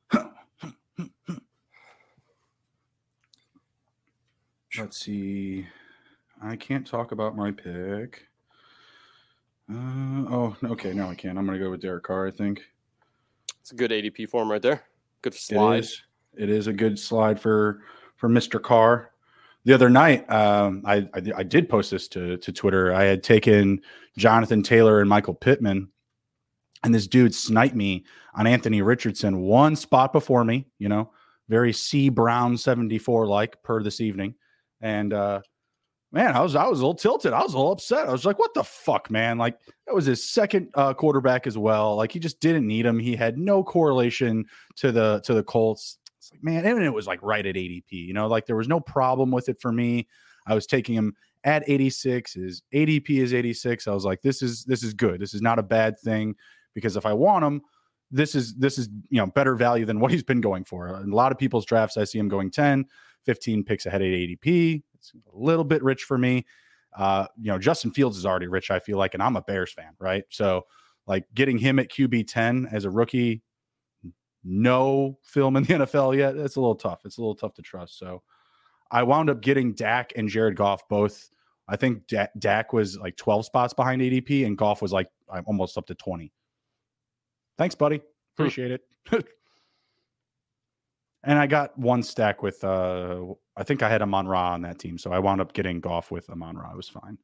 Let's see. I can't talk about my pick. Uh, oh, okay. No, I can't. I'm going to go with Derek Carr, I think. It's a good A D P form right there. Good slide. It is. It is a good slide for, for Mister Carr. The other night, um, I, I I did post this to, to Twitter. I had taken Jonathan Taylor and Michael Pittman, and this dude sniped me on Anthony Richardson one spot before me, you know, very C Brown seventy-four like per this evening. And uh, Man, I was I was a little tilted. I was a little upset. I was like, what the fuck, man? Like, that was his second uh, quarterback as well. Like, he just didn't need him. He had no correlation to the to the Colts. It's like, man, and it was like right at A D P. You know, like there was no problem with it for me. I was taking him at eighty-six. His A D P is eighty-six. I was like, this is this is good. This is not a bad thing, because if I want him, this is this is you know better value than what he's been going for. In a lot of people's drafts, I see him going ten, fifteen picks ahead at A D P. It's a little bit rich for me. Uh, you know, Justin Fields is already rich, I feel like, and I'm a Bears fan, right? So, like, getting him at Q B ten as a rookie, no film in the N F L yet, it's a little tough. It's a little tough to trust. So, I wound up getting Dak and Jared Goff both. I think D- Dak was like twelve spots behind A D P, and Goff was like almost up to twenty. Thanks, buddy. Appreciate hmm. it. And I got one stack with, uh, I think I had Amon-Ra on that team, so I wound up getting Goff with Amon-Ra. It was fine.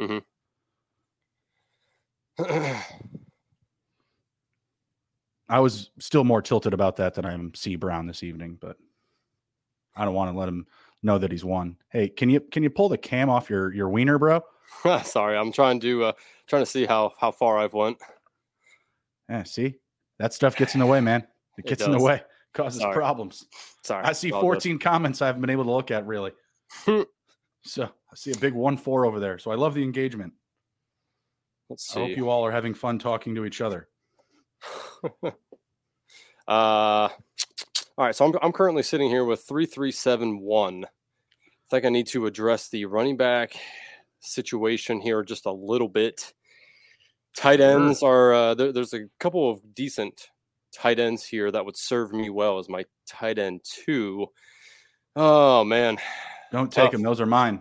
Mm-hmm. I was still more tilted about that than I am C. Brown this evening, but I don't want to let him know that he's won. Hey, can you can you pull the cam off your your wiener, bro? Sorry, I'm trying to uh, trying to see how how far I've went. Yeah, see, that stuff gets in the way, man. It gets it in the way. Causes Sorry. problems. Sorry. I see fourteen good. comments I haven't been able to look at, really. So I see a big one four over there. So I love the engagement. Let's see. I hope you all are having fun talking to each other. uh, all right. So I'm I'm currently sitting here with three three seven one. I think I need to address the running back situation here just a little bit. Tight ends sure. are uh, there, there's a couple of decent tight ends here that would serve me well as my tight end two. Oh man. Don't take Tough. them. Those are mine.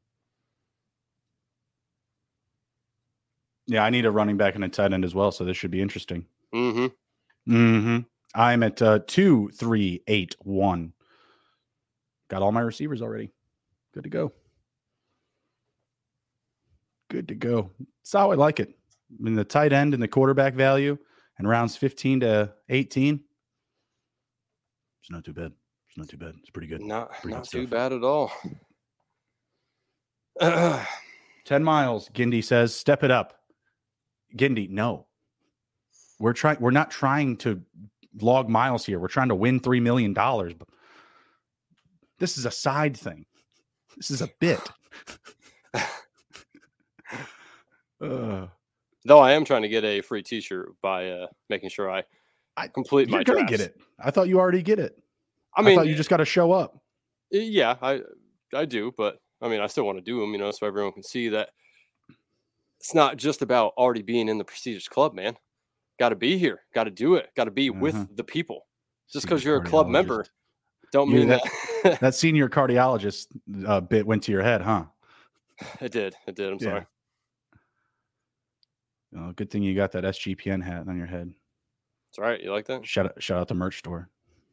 Yeah, I need a running back and a tight end as well, so this should be interesting. Mm-hmm. Mm-hmm. I'm at uh, two, three, eight, one. Got all my receivers already. Good to go. Good to go. That's how I like it. I mean, the tight end and the quarterback value and rounds fifteen to eighteen. It's not too bad. It's not too bad. It's pretty good. Not, pretty not good too stuff. bad at all. ten miles, Gindy says, step it up. Gindy, no. We're trying, we're not trying to log miles here. We're trying to win three million dollars. But this is a side thing. This is a bit. uh. Though I am trying to get a free T-shirt by uh, making sure I, I complete you're my gonna drafts. get it. I thought you already get it. I mean, I thought you just got to show up. Yeah, I I do, but I mean, I still want to do them, you know, so everyone can see that it's not just about already being in the prestigious club, man. Got to be here. Got to do it. Got to be uh-huh. with the people. Just because you're a club member, don't you, mean that that. That senior cardiologist uh, bit went to your head, huh? It did. It did. I'm yeah. sorry. Oh, good thing you got that S G P N hat on your head. That's right. You like that? Shout out, shout out the merch store.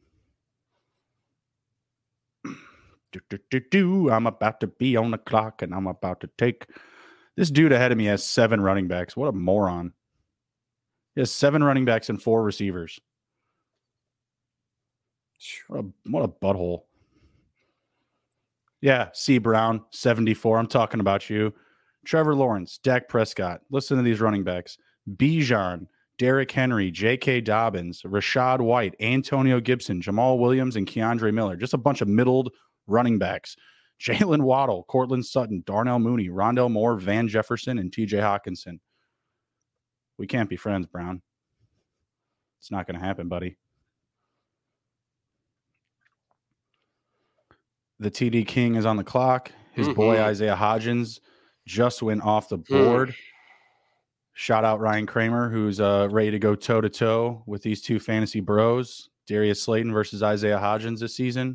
do, do, do, do. I'm about to be on the clock, and I'm about to take. This dude ahead of me has seven running backs. What a moron. He has seven running backs and four receivers. What a, what a butthole. Yeah, C. Brown, seventy-four. I'm talking about you. Trevor Lawrence, Dak Prescott. Listen to these running backs. Bijan, Derrick Henry, J K. Dobbins, Rashad White, Antonio Gibson, Jamal Williams, and Keandre Miller. Just a bunch of middled running backs. Jalen Waddle, Cortland Sutton, Darnell Mooney, Rondell Moore, Van Jefferson, and T J Hawkinson. We can't be friends, Brown. It's not going to happen, buddy. The T D King is on the clock. His mm-hmm. boy Isaiah Hodgins just went off the board. Mm. Shout out Ryan Kramer, who's uh, ready to go toe-to-toe with these two fantasy bros. Darius Slayton versus Isaiah Hodgins this season.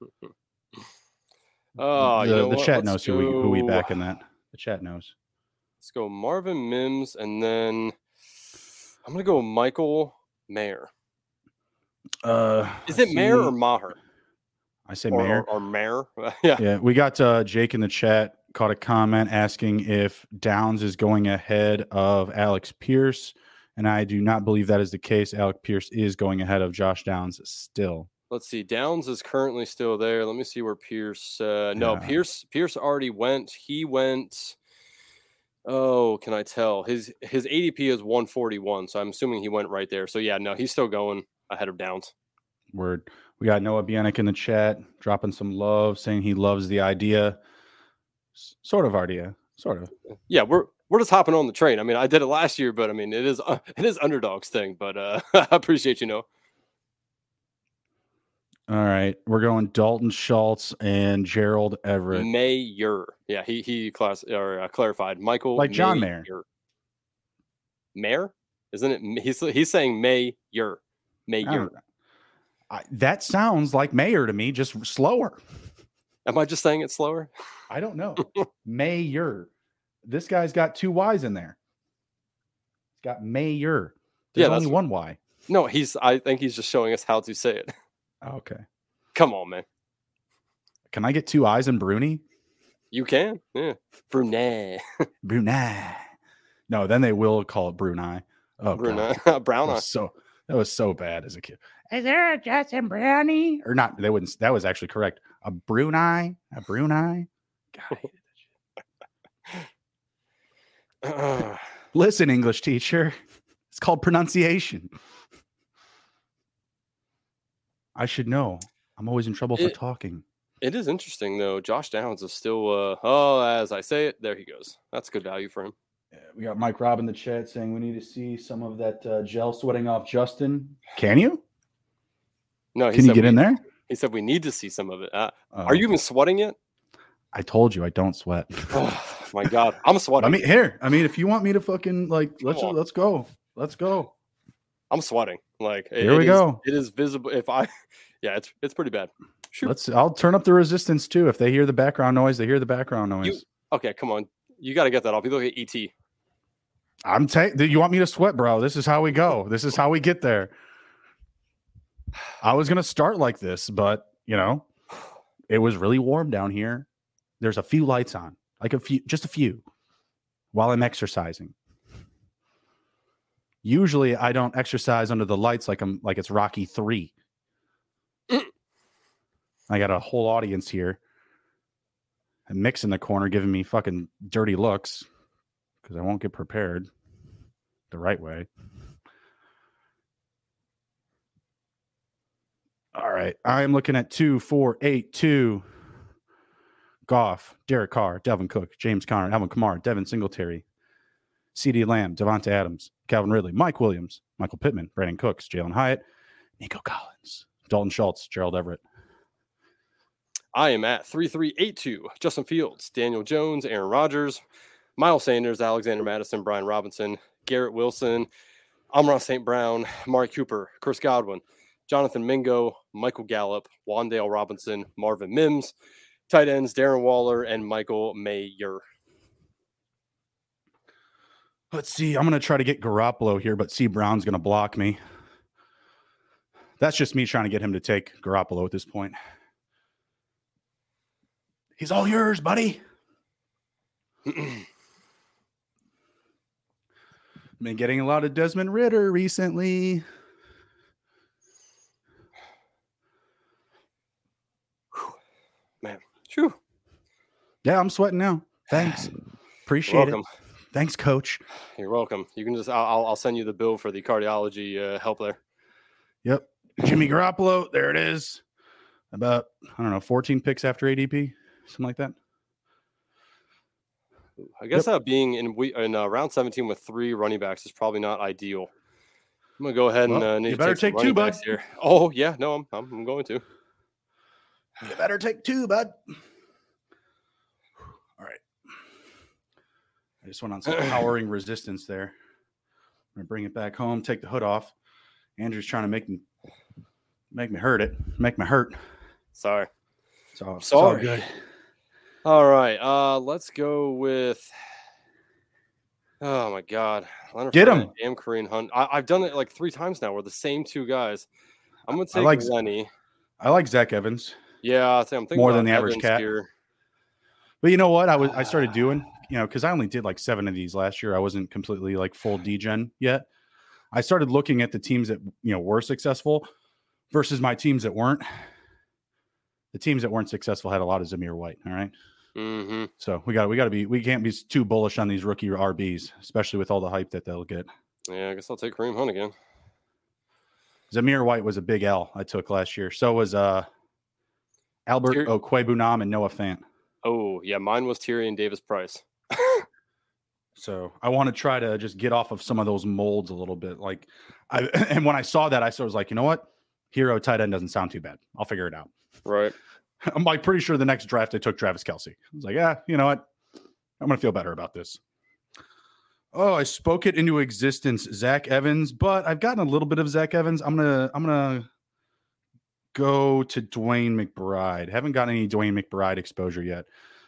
Oh, the, you know the what? chat Let's knows go... who we who we back in that. The chat knows. Let's go Marvin Mims, and then I'm going to go Michael Mayer. Uh, Is it Mayer or Maher? I say or, Mayer. Or, or Mayer. yeah. Yeah. We got uh, Jake in the chat caught a comment asking if Downs is going ahead of Alex Pierce. And I do not believe that is the case. Alex Pierce is going ahead of Josh Downs still. let's see. Downs is currently still there. Let me see where Pierce. Uh, no, Yeah. Pierce. Pierce already went. He went. Oh, can I tell? His his A D P is one forty-one, so I'm assuming he went right there. So yeah, no, he's still going ahead of Downs. Word. We got Noah Bieniek in the chat, dropping some love, saying he loves the idea. S- sort of idea, sort of. Yeah, we're we're just hopping on the train. I mean, I did it last year, but I mean, it is uh, it is underdogs thing. But uh, I appreciate you know. All right, we're going Dalton Schultz and Gerald Everett. Mayer. Yeah, he he class or uh, clarified. Michael Like John Mayer. Mayer, isn't it? He's he's saying Mayer. I Mayer. don't know. I, that sounds like Mayer to me, just slower. Am I just saying it slower? I don't know. Mayer. This guy's got two Y's in there. He's got Mayer. There's Yeah, only that's- one Y. No, he's. I think he's just showing us how to say it. Okay. Come on, man. Can I get two I's in Bruni? You can. Yeah. Brunei. Brunei. No, then they will call it Brunei. Oh, Brunei. God. Brown That eye. was so that was so bad as a kid. Is there a Justin Brownie? Or not? They wouldn't. That was actually correct. A Brunei. A Brunei. God, I hate that shit. Listen, English teacher. It's called pronunciation. I should know. I'm always in trouble for It- talking. It is interesting though. Josh Downs is still. Uh, oh, as I say it, there he goes. That's good value for him. Yeah, we got Mike Robb in the chat saying we need to see some of that uh, gel sweating off Justin. Can you? No, he Can you said get we, in there? He said we need to see some of it. Uh, Oh, are you even sweating yet? I told you I don't sweat. Oh my God, I'm sweating. I mean, here. I mean, if you want me to fucking like, let's on. let's go. Let's go. I'm sweating. Like it- Here we it is- go. It is visible. If I, yeah, it's it's pretty bad. Shoot. Let's. I'll turn up the resistance too. If they hear the background noise, they hear the background noise. You, okay, come on. You got to get that off. You look at E T. I'm. Ta- do you want me to sweat, bro? This is how we go. This is how we get there. I was gonna start like this, but you know, it was really warm down here. There's a few lights on, like a few, just a few, while I'm exercising. Usually, I don't exercise under the lights like I'm like it's Rocky three. I got a whole audience here, and Mick's in the corner giving me fucking dirty looks because I won't get prepared the right way. All right, I am looking at two, four, eight, two. Goff, Derek Carr, Delvin Cook, James Conner, Alvin Kamara, Devin Singletary, CeeDee Lamb, Devonta Adams, Calvin Ridley, Mike Williams, Michael Pittman, Brandon Cooks, Jalen Hyatt, Nico Collins, Dalton Schultz, Gerald Everett. I am at three three eight two. Justin Fields, Daniel Jones, Aaron Rodgers, Miles Sanders, Alexander Madison, Brian Robinson, Garrett Wilson, Amon Saint Brown, Amari Cooper, Chris Godwin, Jonathan Mingo, Michael Gallup, Wandale Robinson, Marvin Mims, tight ends Darren Waller and Michael Mayer. Let's see. I'm going to try to get Garoppolo here, but C. Brown's going to block me. That's just me trying to get him to take Garoppolo at this point. He's all yours, buddy. Been getting a lot of Desmond Ridder recently. Man, Phew. Yeah, I'm sweating now. Thanks. Appreciate You're it. welcome. Thanks, coach. You're welcome. You can just I'll I'll send you the bill for the cardiology uh, help there. Yep. Jimmy Garoppolo. There it is. About, I don't know, fourteen picks after A D P, something like that. I guess uh, being in we in uh, round seventeen with three running backs is probably not ideal. I'm gonna go ahead and Well, uh, need you to better take, some take two, running bud. backs here. Oh yeah, no, I'm I'm, I'm going to. You better take two, bud. All right. I just went on some powering resistance there. I'm gonna bring it back home, take the hood off. Andrew's trying to make me make me hurt it, make me hurt. Sorry. It's all, it's all Sorry. good. All right, uh, let's go with. Oh my God, Leonard Get Fournette him. and Kareem Hunt. I, I've done it like three times now. We're the same two guys. I'm gonna take like- Lenny. I like Zach Evans. Yeah, I think I'm thinking More about than the average Evans cat. here. But you know what? I was I started doing, you know, because I only did like seven of these last year. I wasn't completely like full degen yet. I started looking at the teams that, you know, were successful versus my teams that weren't. The teams that weren't successful had a lot of Zamir White. All right. Mm-hmm. So we got we got to be we can't be too bullish on these rookie R Bs, especially with all the hype that they'll get. Yeah, I guess I'll take Kareem Hunt again. Zamir White was a big L I took last year. So was uh, Albert Tyr- Okwebunam and Noah Fant. Oh, yeah, mine was Tyrion Davis-Price. So I want to try to just get off of some of those molds a little bit. Like, I and when I saw that, I was like, you know what? Hero tight end doesn't sound too bad. I'll figure it out. Right. I'm like pretty sure the next draft I took Travis Kelce. I was like, yeah, you know what? I'm gonna feel better about this. Oh, I spoke it into existence, Zach Evans, but I've gotten a little bit of Zach Evans. I'm gonna I'm gonna go to Dwayne McBride. Haven't got any Dwayne McBride exposure yet.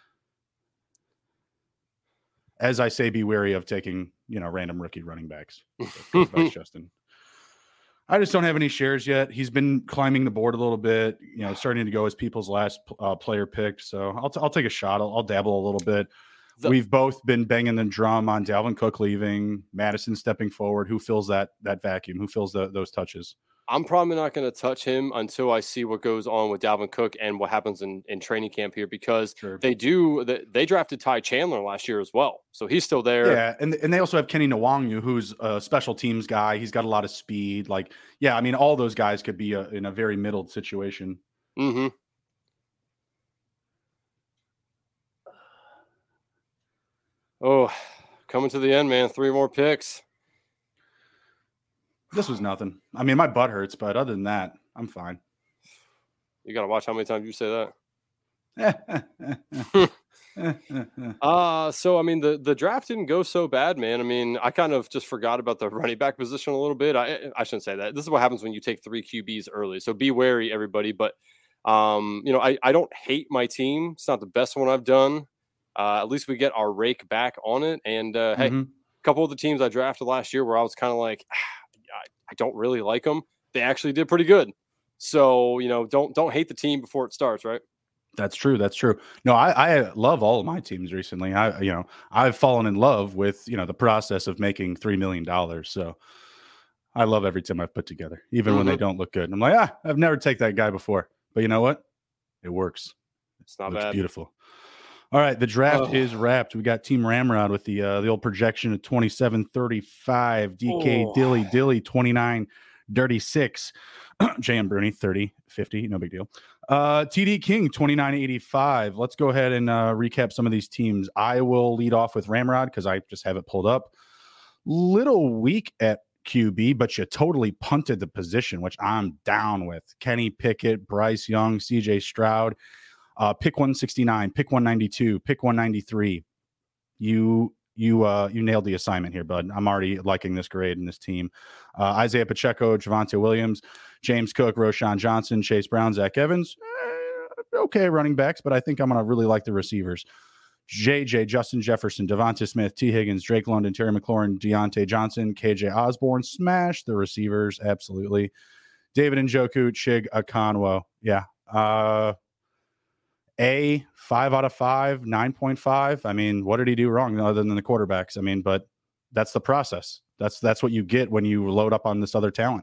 As I say, be wary of taking, you know, random rookie running backs. So, advice, Justin. I just don't have any shares yet. He's been climbing the board a little bit, you know, starting to go as people's last uh, player picked. So I'll, t- I'll take a shot. I'll, I'll dabble a little bit. The, We've both been banging the drum on Dalvin Cook leaving, Madison stepping forward. Who fills that that vacuum? Who fills the, those touches? I'm probably not going to touch him until I see what goes on with Dalvin Cook and what happens in, in training camp here, because sure. they do they, they drafted Ty Chandler last year as well, so he's still there. Yeah, and and they also have Kenny Nwangu, who's a special teams guy. He's got a lot of speed. Like, yeah, I mean, all those guys could be a, in a very middled situation. Mm-hmm. Oh, coming to the end, man. Three more picks. This was nothing. I mean, my butt hurts, but other than that, I'm fine. You got to watch how many times you say that. uh, so, I mean, the, the draft didn't go so bad, man. I mean, I kind of just forgot about the running back position a little bit. I I shouldn't say that. This is what happens when you take three Q Bs early. So be wary, everybody. But, um, you know, I, I don't hate my team. It's not the best one I've done. Uh, at least we get our rake back on it. And, uh, mm-hmm. hey, a couple of the teams I drafted last year where I was kind of like, ah, I don't really like them. They actually did pretty good. So, you know, don't don't hate the team before it starts, right? That's true. That's true. No, I, I love all of my teams recently. I, you know, I've fallen in love with, you know, the process of making three million dollars. So I love every team I've put together, even mm-hmm. when they don't look good. I'm like, ah, I've never taken that guy before. But you know what? It works. It's not it looks bad. Beautiful. All right, the draft oh. is wrapped. We got Team Ramrod with the uh, the old projection of twenty-seven thirty-five, D K oh. Dilly Dilly twenty-nine Dirty six, J M Bruni thirty fifty, no big deal. Uh, T D King twenty-nine eighty-five. Let's go ahead and uh, recap some of these teams. I will lead off with Ramrod because I just have it pulled up. Little weak at Q B, but you totally punted the position, which I'm down with. Kenny Pickett, Bryce Young, C J Stroud. Uh, pick one sixty-nine, pick one ninety-two, pick one ninety-three. You you uh, you nailed the assignment here, bud. I'm already liking this grade in this team. Uh, Isaiah Pacheco, Javonte Williams, James Cook, Roshan Johnson, Chase Brown, Zach Evans. Eh, okay, running backs, but I think I'm going to really like the receivers. J J, Justin Jefferson, Devonta Smith, T. Higgins, Drake London, Terry McLaurin, Deontay Johnson, K J Osborne. Smash the receivers, absolutely. David Njoku, Chig Okonkwo. Yeah. Uh, A, five out of five, nine point five. I mean, what did he do wrong other than the quarterbacks? I mean, but that's the process. That's that's what you get when you load up on this other talent.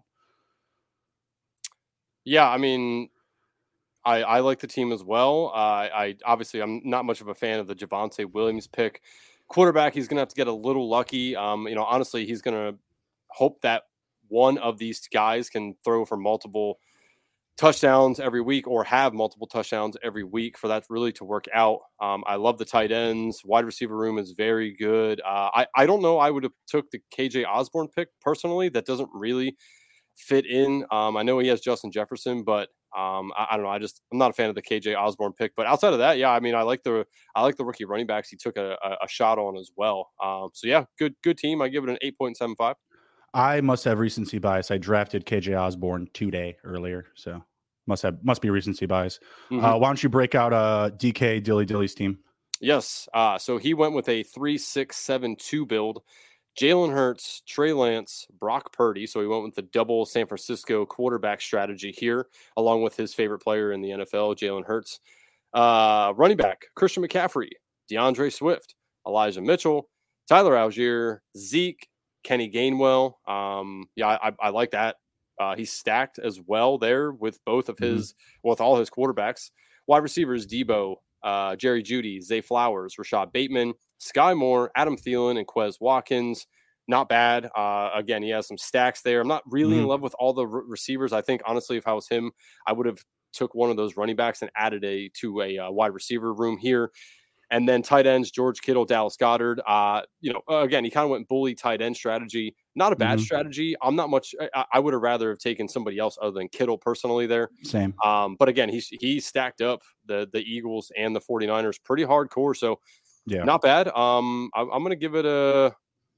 Yeah, I mean, I, I like the team as well. Uh, I obviously I'm not much of a fan of the Javonte Williams pick. Quarterback, he's going to have to get a little lucky. Um, you know, honestly, he's going to hope that one of these guys can throw for multiple touchdowns every week or have multiple touchdowns every week for that really to work out. Um, I love the tight ends. Wide receiver room is very good. Uh, I, I don't know. I would have took the K J Osborne pick personally. That doesn't really fit in. Um, I know he has Justin Jefferson, but um, I, I don't know. I just, I'm not a fan of the K J Osborne pick, but outside of that, yeah, I mean, I like the, I like the rookie running backs he took a, a, a shot on as well. Um, so yeah, good, good team. I give it an eight point seven five. I must have recency bias. I drafted K J Osborne two day earlier, so must have must be recency bias. Mm-hmm. Uh, why don't you break out uh, D K Dilly Dilly's team? Yes. Uh, so he went with a three six seven two build. Jalen Hurts, Trey Lance, Brock Purdy. So he went with the double San Francisco quarterback strategy here, along with his favorite player in the N F L, Jalen Hurts. Uh, running back, Christian McCaffrey, DeAndre Swift, Elijah Mitchell, Tyler Algier, Zeke, Kenny Gainwell. Um, yeah, I, I like that. Uh, he's stacked as well there with both of his, mm-hmm. with all his quarterbacks. Wide receivers, Debo, uh, Jerry Jeudy, Zay Flowers, Rashad Bateman, Sky Moore, Adam Thielen, and Quez Watkins. Not bad. Uh, again, he has some stacks there. I'm not really mm-hmm. in love with all the re- receivers. I think, honestly, if I was him, I would have took one of those running backs and added a to a uh, wide receiver room here. And then tight ends, George Kittle, Dallas Goedert. Uh, you know, again, he kind of went bully tight end strategy. Not a bad mm-hmm. strategy. I'm not much. I, I would have rather have taken somebody else other than Kittle personally there. Same. Um, but again, he's he's stacked up the the Eagles and the 49ers pretty hardcore. So yeah, not bad. Um, I, I'm going to give it a.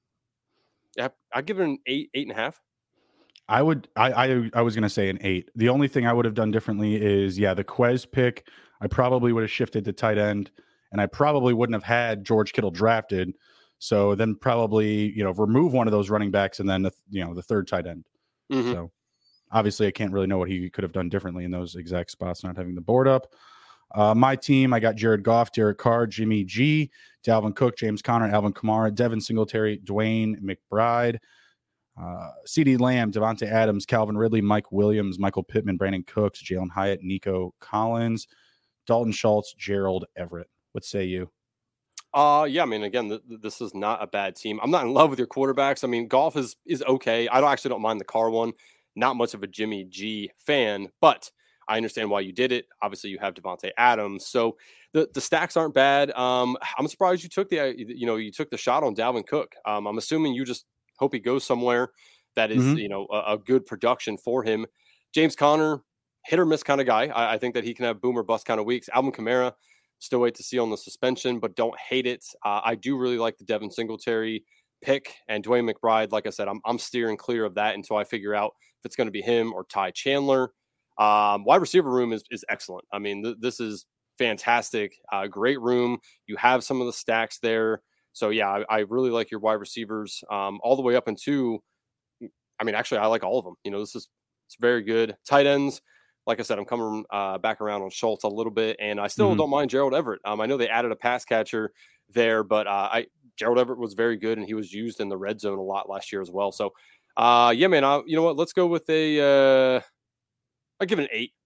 I give it an eight, eight and a half. I would. I I, I was going to say an eight. The only thing I would have done differently is yeah, the Quez pick. I probably would have shifted to tight end. And I probably wouldn't have had George Kittle drafted. So then probably, you know, remove one of those running backs and then, the, you know, the third tight end. Mm-hmm. So obviously I can't really know what he could have done differently in those exact spots, not having the board up. Uh, my team, I got Jared Goff, Derek Carr, Jimmy G, Dalvin Cook, James Conner, Alvin Kamara, Devin Singletary, Dwayne McBride, uh, CeeDee Lamb, Devontae Adams, Calvin Ridley, Mike Williams, Michael Pittman, Brandon Cooks, Jalen Hyatt, Nico Collins, Dalton Schultz, Gerald Everett. What say you? Uh, yeah, I mean, again, th- this is not a bad team. I'm not in love with your quarterbacks. I mean, Goff is is okay. I don't actually don't mind the Carr one. Not much of a Jimmy G fan, but I understand why you did it. Obviously, you have Devontae Adams, so the, the stacks aren't bad. Um, I'm surprised you took the you know you took the shot on Dalvin Cook. Um, I'm assuming you just hope he goes somewhere that is mm-hmm. you know a, a good production for him. James Conner, hit or miss kind of guy. I, I think that he can have boom or bust kind of weeks. Alvin Kamara. Still wait to see on the suspension, but don't hate it. Uh, I do really like the Devin Singletary pick and Dwayne McBride. Like I said, I'm I'm steering clear of that until I figure out if it's going to be him or Ty Chandler. Um, wide receiver room is is excellent. I mean, th- this is fantastic. Uh, great room. You have some of the stacks there. So yeah, I, I really like your wide receivers um, all the way up into. I mean, actually, I like all of them. You know, this is it's very good. Tight ends. Like I said, I'm coming uh, back around on Schultz a little bit, and I still mm-hmm. don't mind Gerald Everett. Um, I know they added a pass catcher there, but uh, I Gerald Everett was very good, and he was used in the red zone a lot last year as well. So, uh, yeah, man, I, you know what? Let's go with a uh, – I'll give it an eight.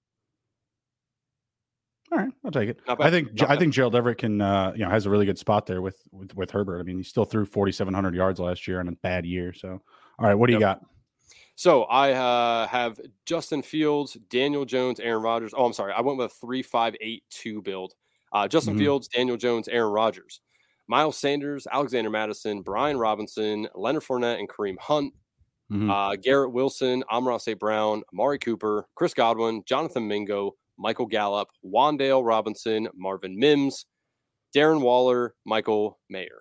All right, I'll take it. I think I think Gerald Everett can uh, you know has a really good spot there with, with with Herbert. I mean, he still threw forty-seven hundred yards last year in a bad year. So, all right, what do yep. you got? So I uh, have Justin Fields, Daniel Jones, Aaron Rodgers. Oh, I'm sorry. I went with a three five eight two build. Uh, Justin mm-hmm. Fields, Daniel Jones, Aaron Rodgers. Miles Sanders, Alexander Mattison, Brian Robinson, Leonard Fournette, and Kareem Hunt. Mm-hmm. Uh, Garrett Wilson, Amon-Ra Saint Brown, Amari Cooper, Chris Godwin, Jonathan Mingo, Michael Gallup, Wan'Dale Robinson, Marvin Mims, Darren Waller, Michael Mayer.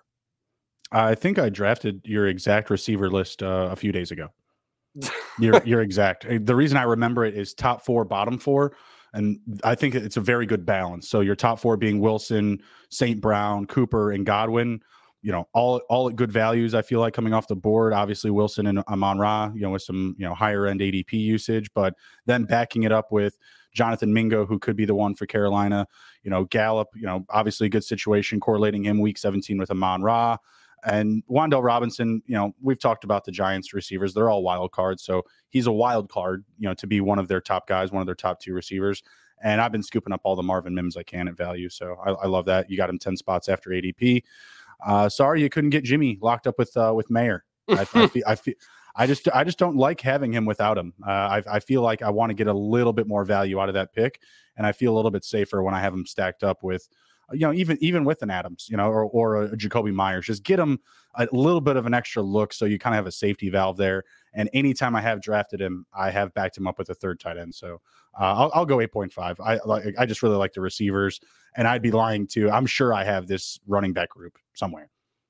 I think I drafted your exact receiver list uh, a few days ago. you're you're exact. The reason I remember it is top four, bottom four, and I think it's a very good balance. So your top four being Wilson, Saint Brown, Cooper, and Godwin. You know, all all at good values. I feel like coming off the board. Obviously Wilson and Amon-Ra, you know, with some you know higher end A D P usage, but then backing it up with Jonathan Mingo, who could be the one for Carolina. You know, Gallup. You know, obviously a good situation correlating him week seventeen with Amon-Ra. And Wan'Dale Robinson, you know, we've talked about the Giants receivers. They're all wild cards. So he's a wild card, you know, to be one of their top guys, one of their top two receivers. And I've been scooping up all the Marvin Mims I can at value. So I, I love that. You got him ten spots after A D P. Uh, sorry, you couldn't get Jimmy locked up with uh, with Mayer. I, I, feel, I feel I just I just don't like having him without him. Uh, I, I feel like I want to get a little bit more value out of that pick. And I feel a little bit safer when I have him stacked up with, you know, even even with an Adams, you know, or, or a Jacoby Myers, just get them a little bit of an extra look so you kind of have a safety valve there. And anytime I have drafted him, I have backed him up with a third tight end. So uh, I'll, I'll go eight point five. I like I just really like the receivers, and I'd be lying too. I'm sure I have this running back group somewhere.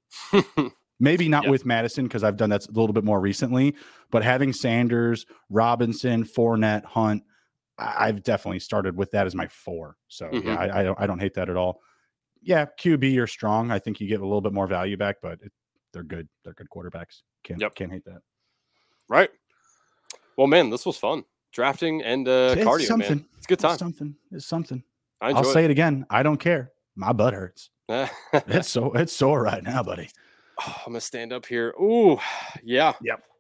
Maybe not yep. with Madison, because I've done that a little bit more recently, but having Sanders, Robinson, Fournette, Hunt, I've definitely started with that as my four. So mm-hmm. yeah, I, I don't I don't hate that at all. Yeah, Q B, you're strong. I think you get a little bit more value back, but it, they're good. They're good quarterbacks. Can't yep. can't hate that. Right. Well, man, this was fun. Drafting and uh, it's cardio, something. man. It's a good time. It's something. It's something. I I'll it. say it again. I don't care. My butt hurts. it's so it's sore right now, buddy. Oh, I'm gonna stand up here. Ooh, yeah. Yep.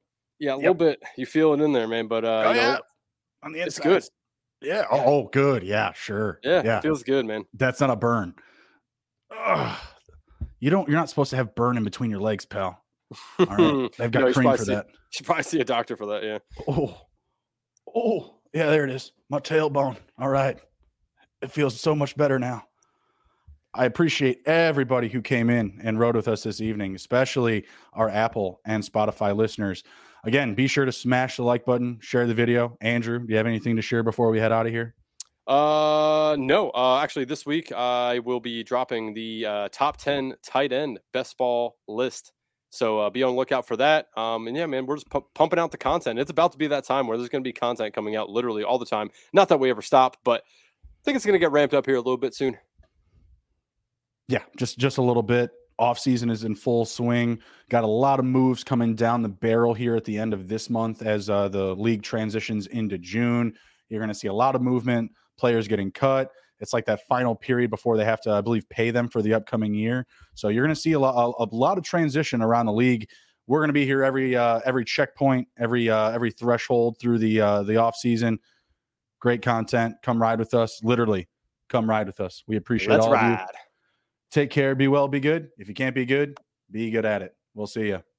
Yeah, a Yep. little bit. You feel it in there, man. But uh, Oh you know, yeah, on the inside. it's good. Yeah. Oh, oh, good. Yeah, sure. Yeah, Yeah. it feels good, man. That's not a burn. Ugh. You don't. You're not supposed to have burn in between your legs, pal. All right. They've got No, you should cream probably for see- that. You should probably see a doctor for that. Yeah. Oh, oh, yeah. There it is. My tailbone. All right. It feels so much better now. I appreciate everybody who came in and rode with us this evening, especially our Apple and Spotify listeners. Again, be sure to smash the like button, share the video. Andrew, do you have anything to share before we head out of here? Uh, no. Uh, actually, this week I will be dropping the uh, top ten tight end best ball list. So uh, be on the lookout for that. Um, and yeah, man, we're just pu- pumping out the content. It's about to be that time where there's going to be content coming out literally all the time. Not that we ever stop, but I think it's going to get ramped up here a little bit soon. Yeah, just just a little bit. Off season is in full swing. Got a lot of moves coming down the barrel here at the end of this month as uh, the league transitions into June. You're going to see a lot of movement, players getting cut. It's like that final period before they have to, I believe, pay them for the upcoming year. So you're going to see a lot, a, a lot of transition around the league. We're going to be here every uh, every checkpoint, every uh, every threshold through the uh, the off season. Great content. Come ride with us. Literally, come ride with us. We appreciate Let's all ride. of you. Take care. Be well. Be good. If you can't be good, be good at it. We'll see you.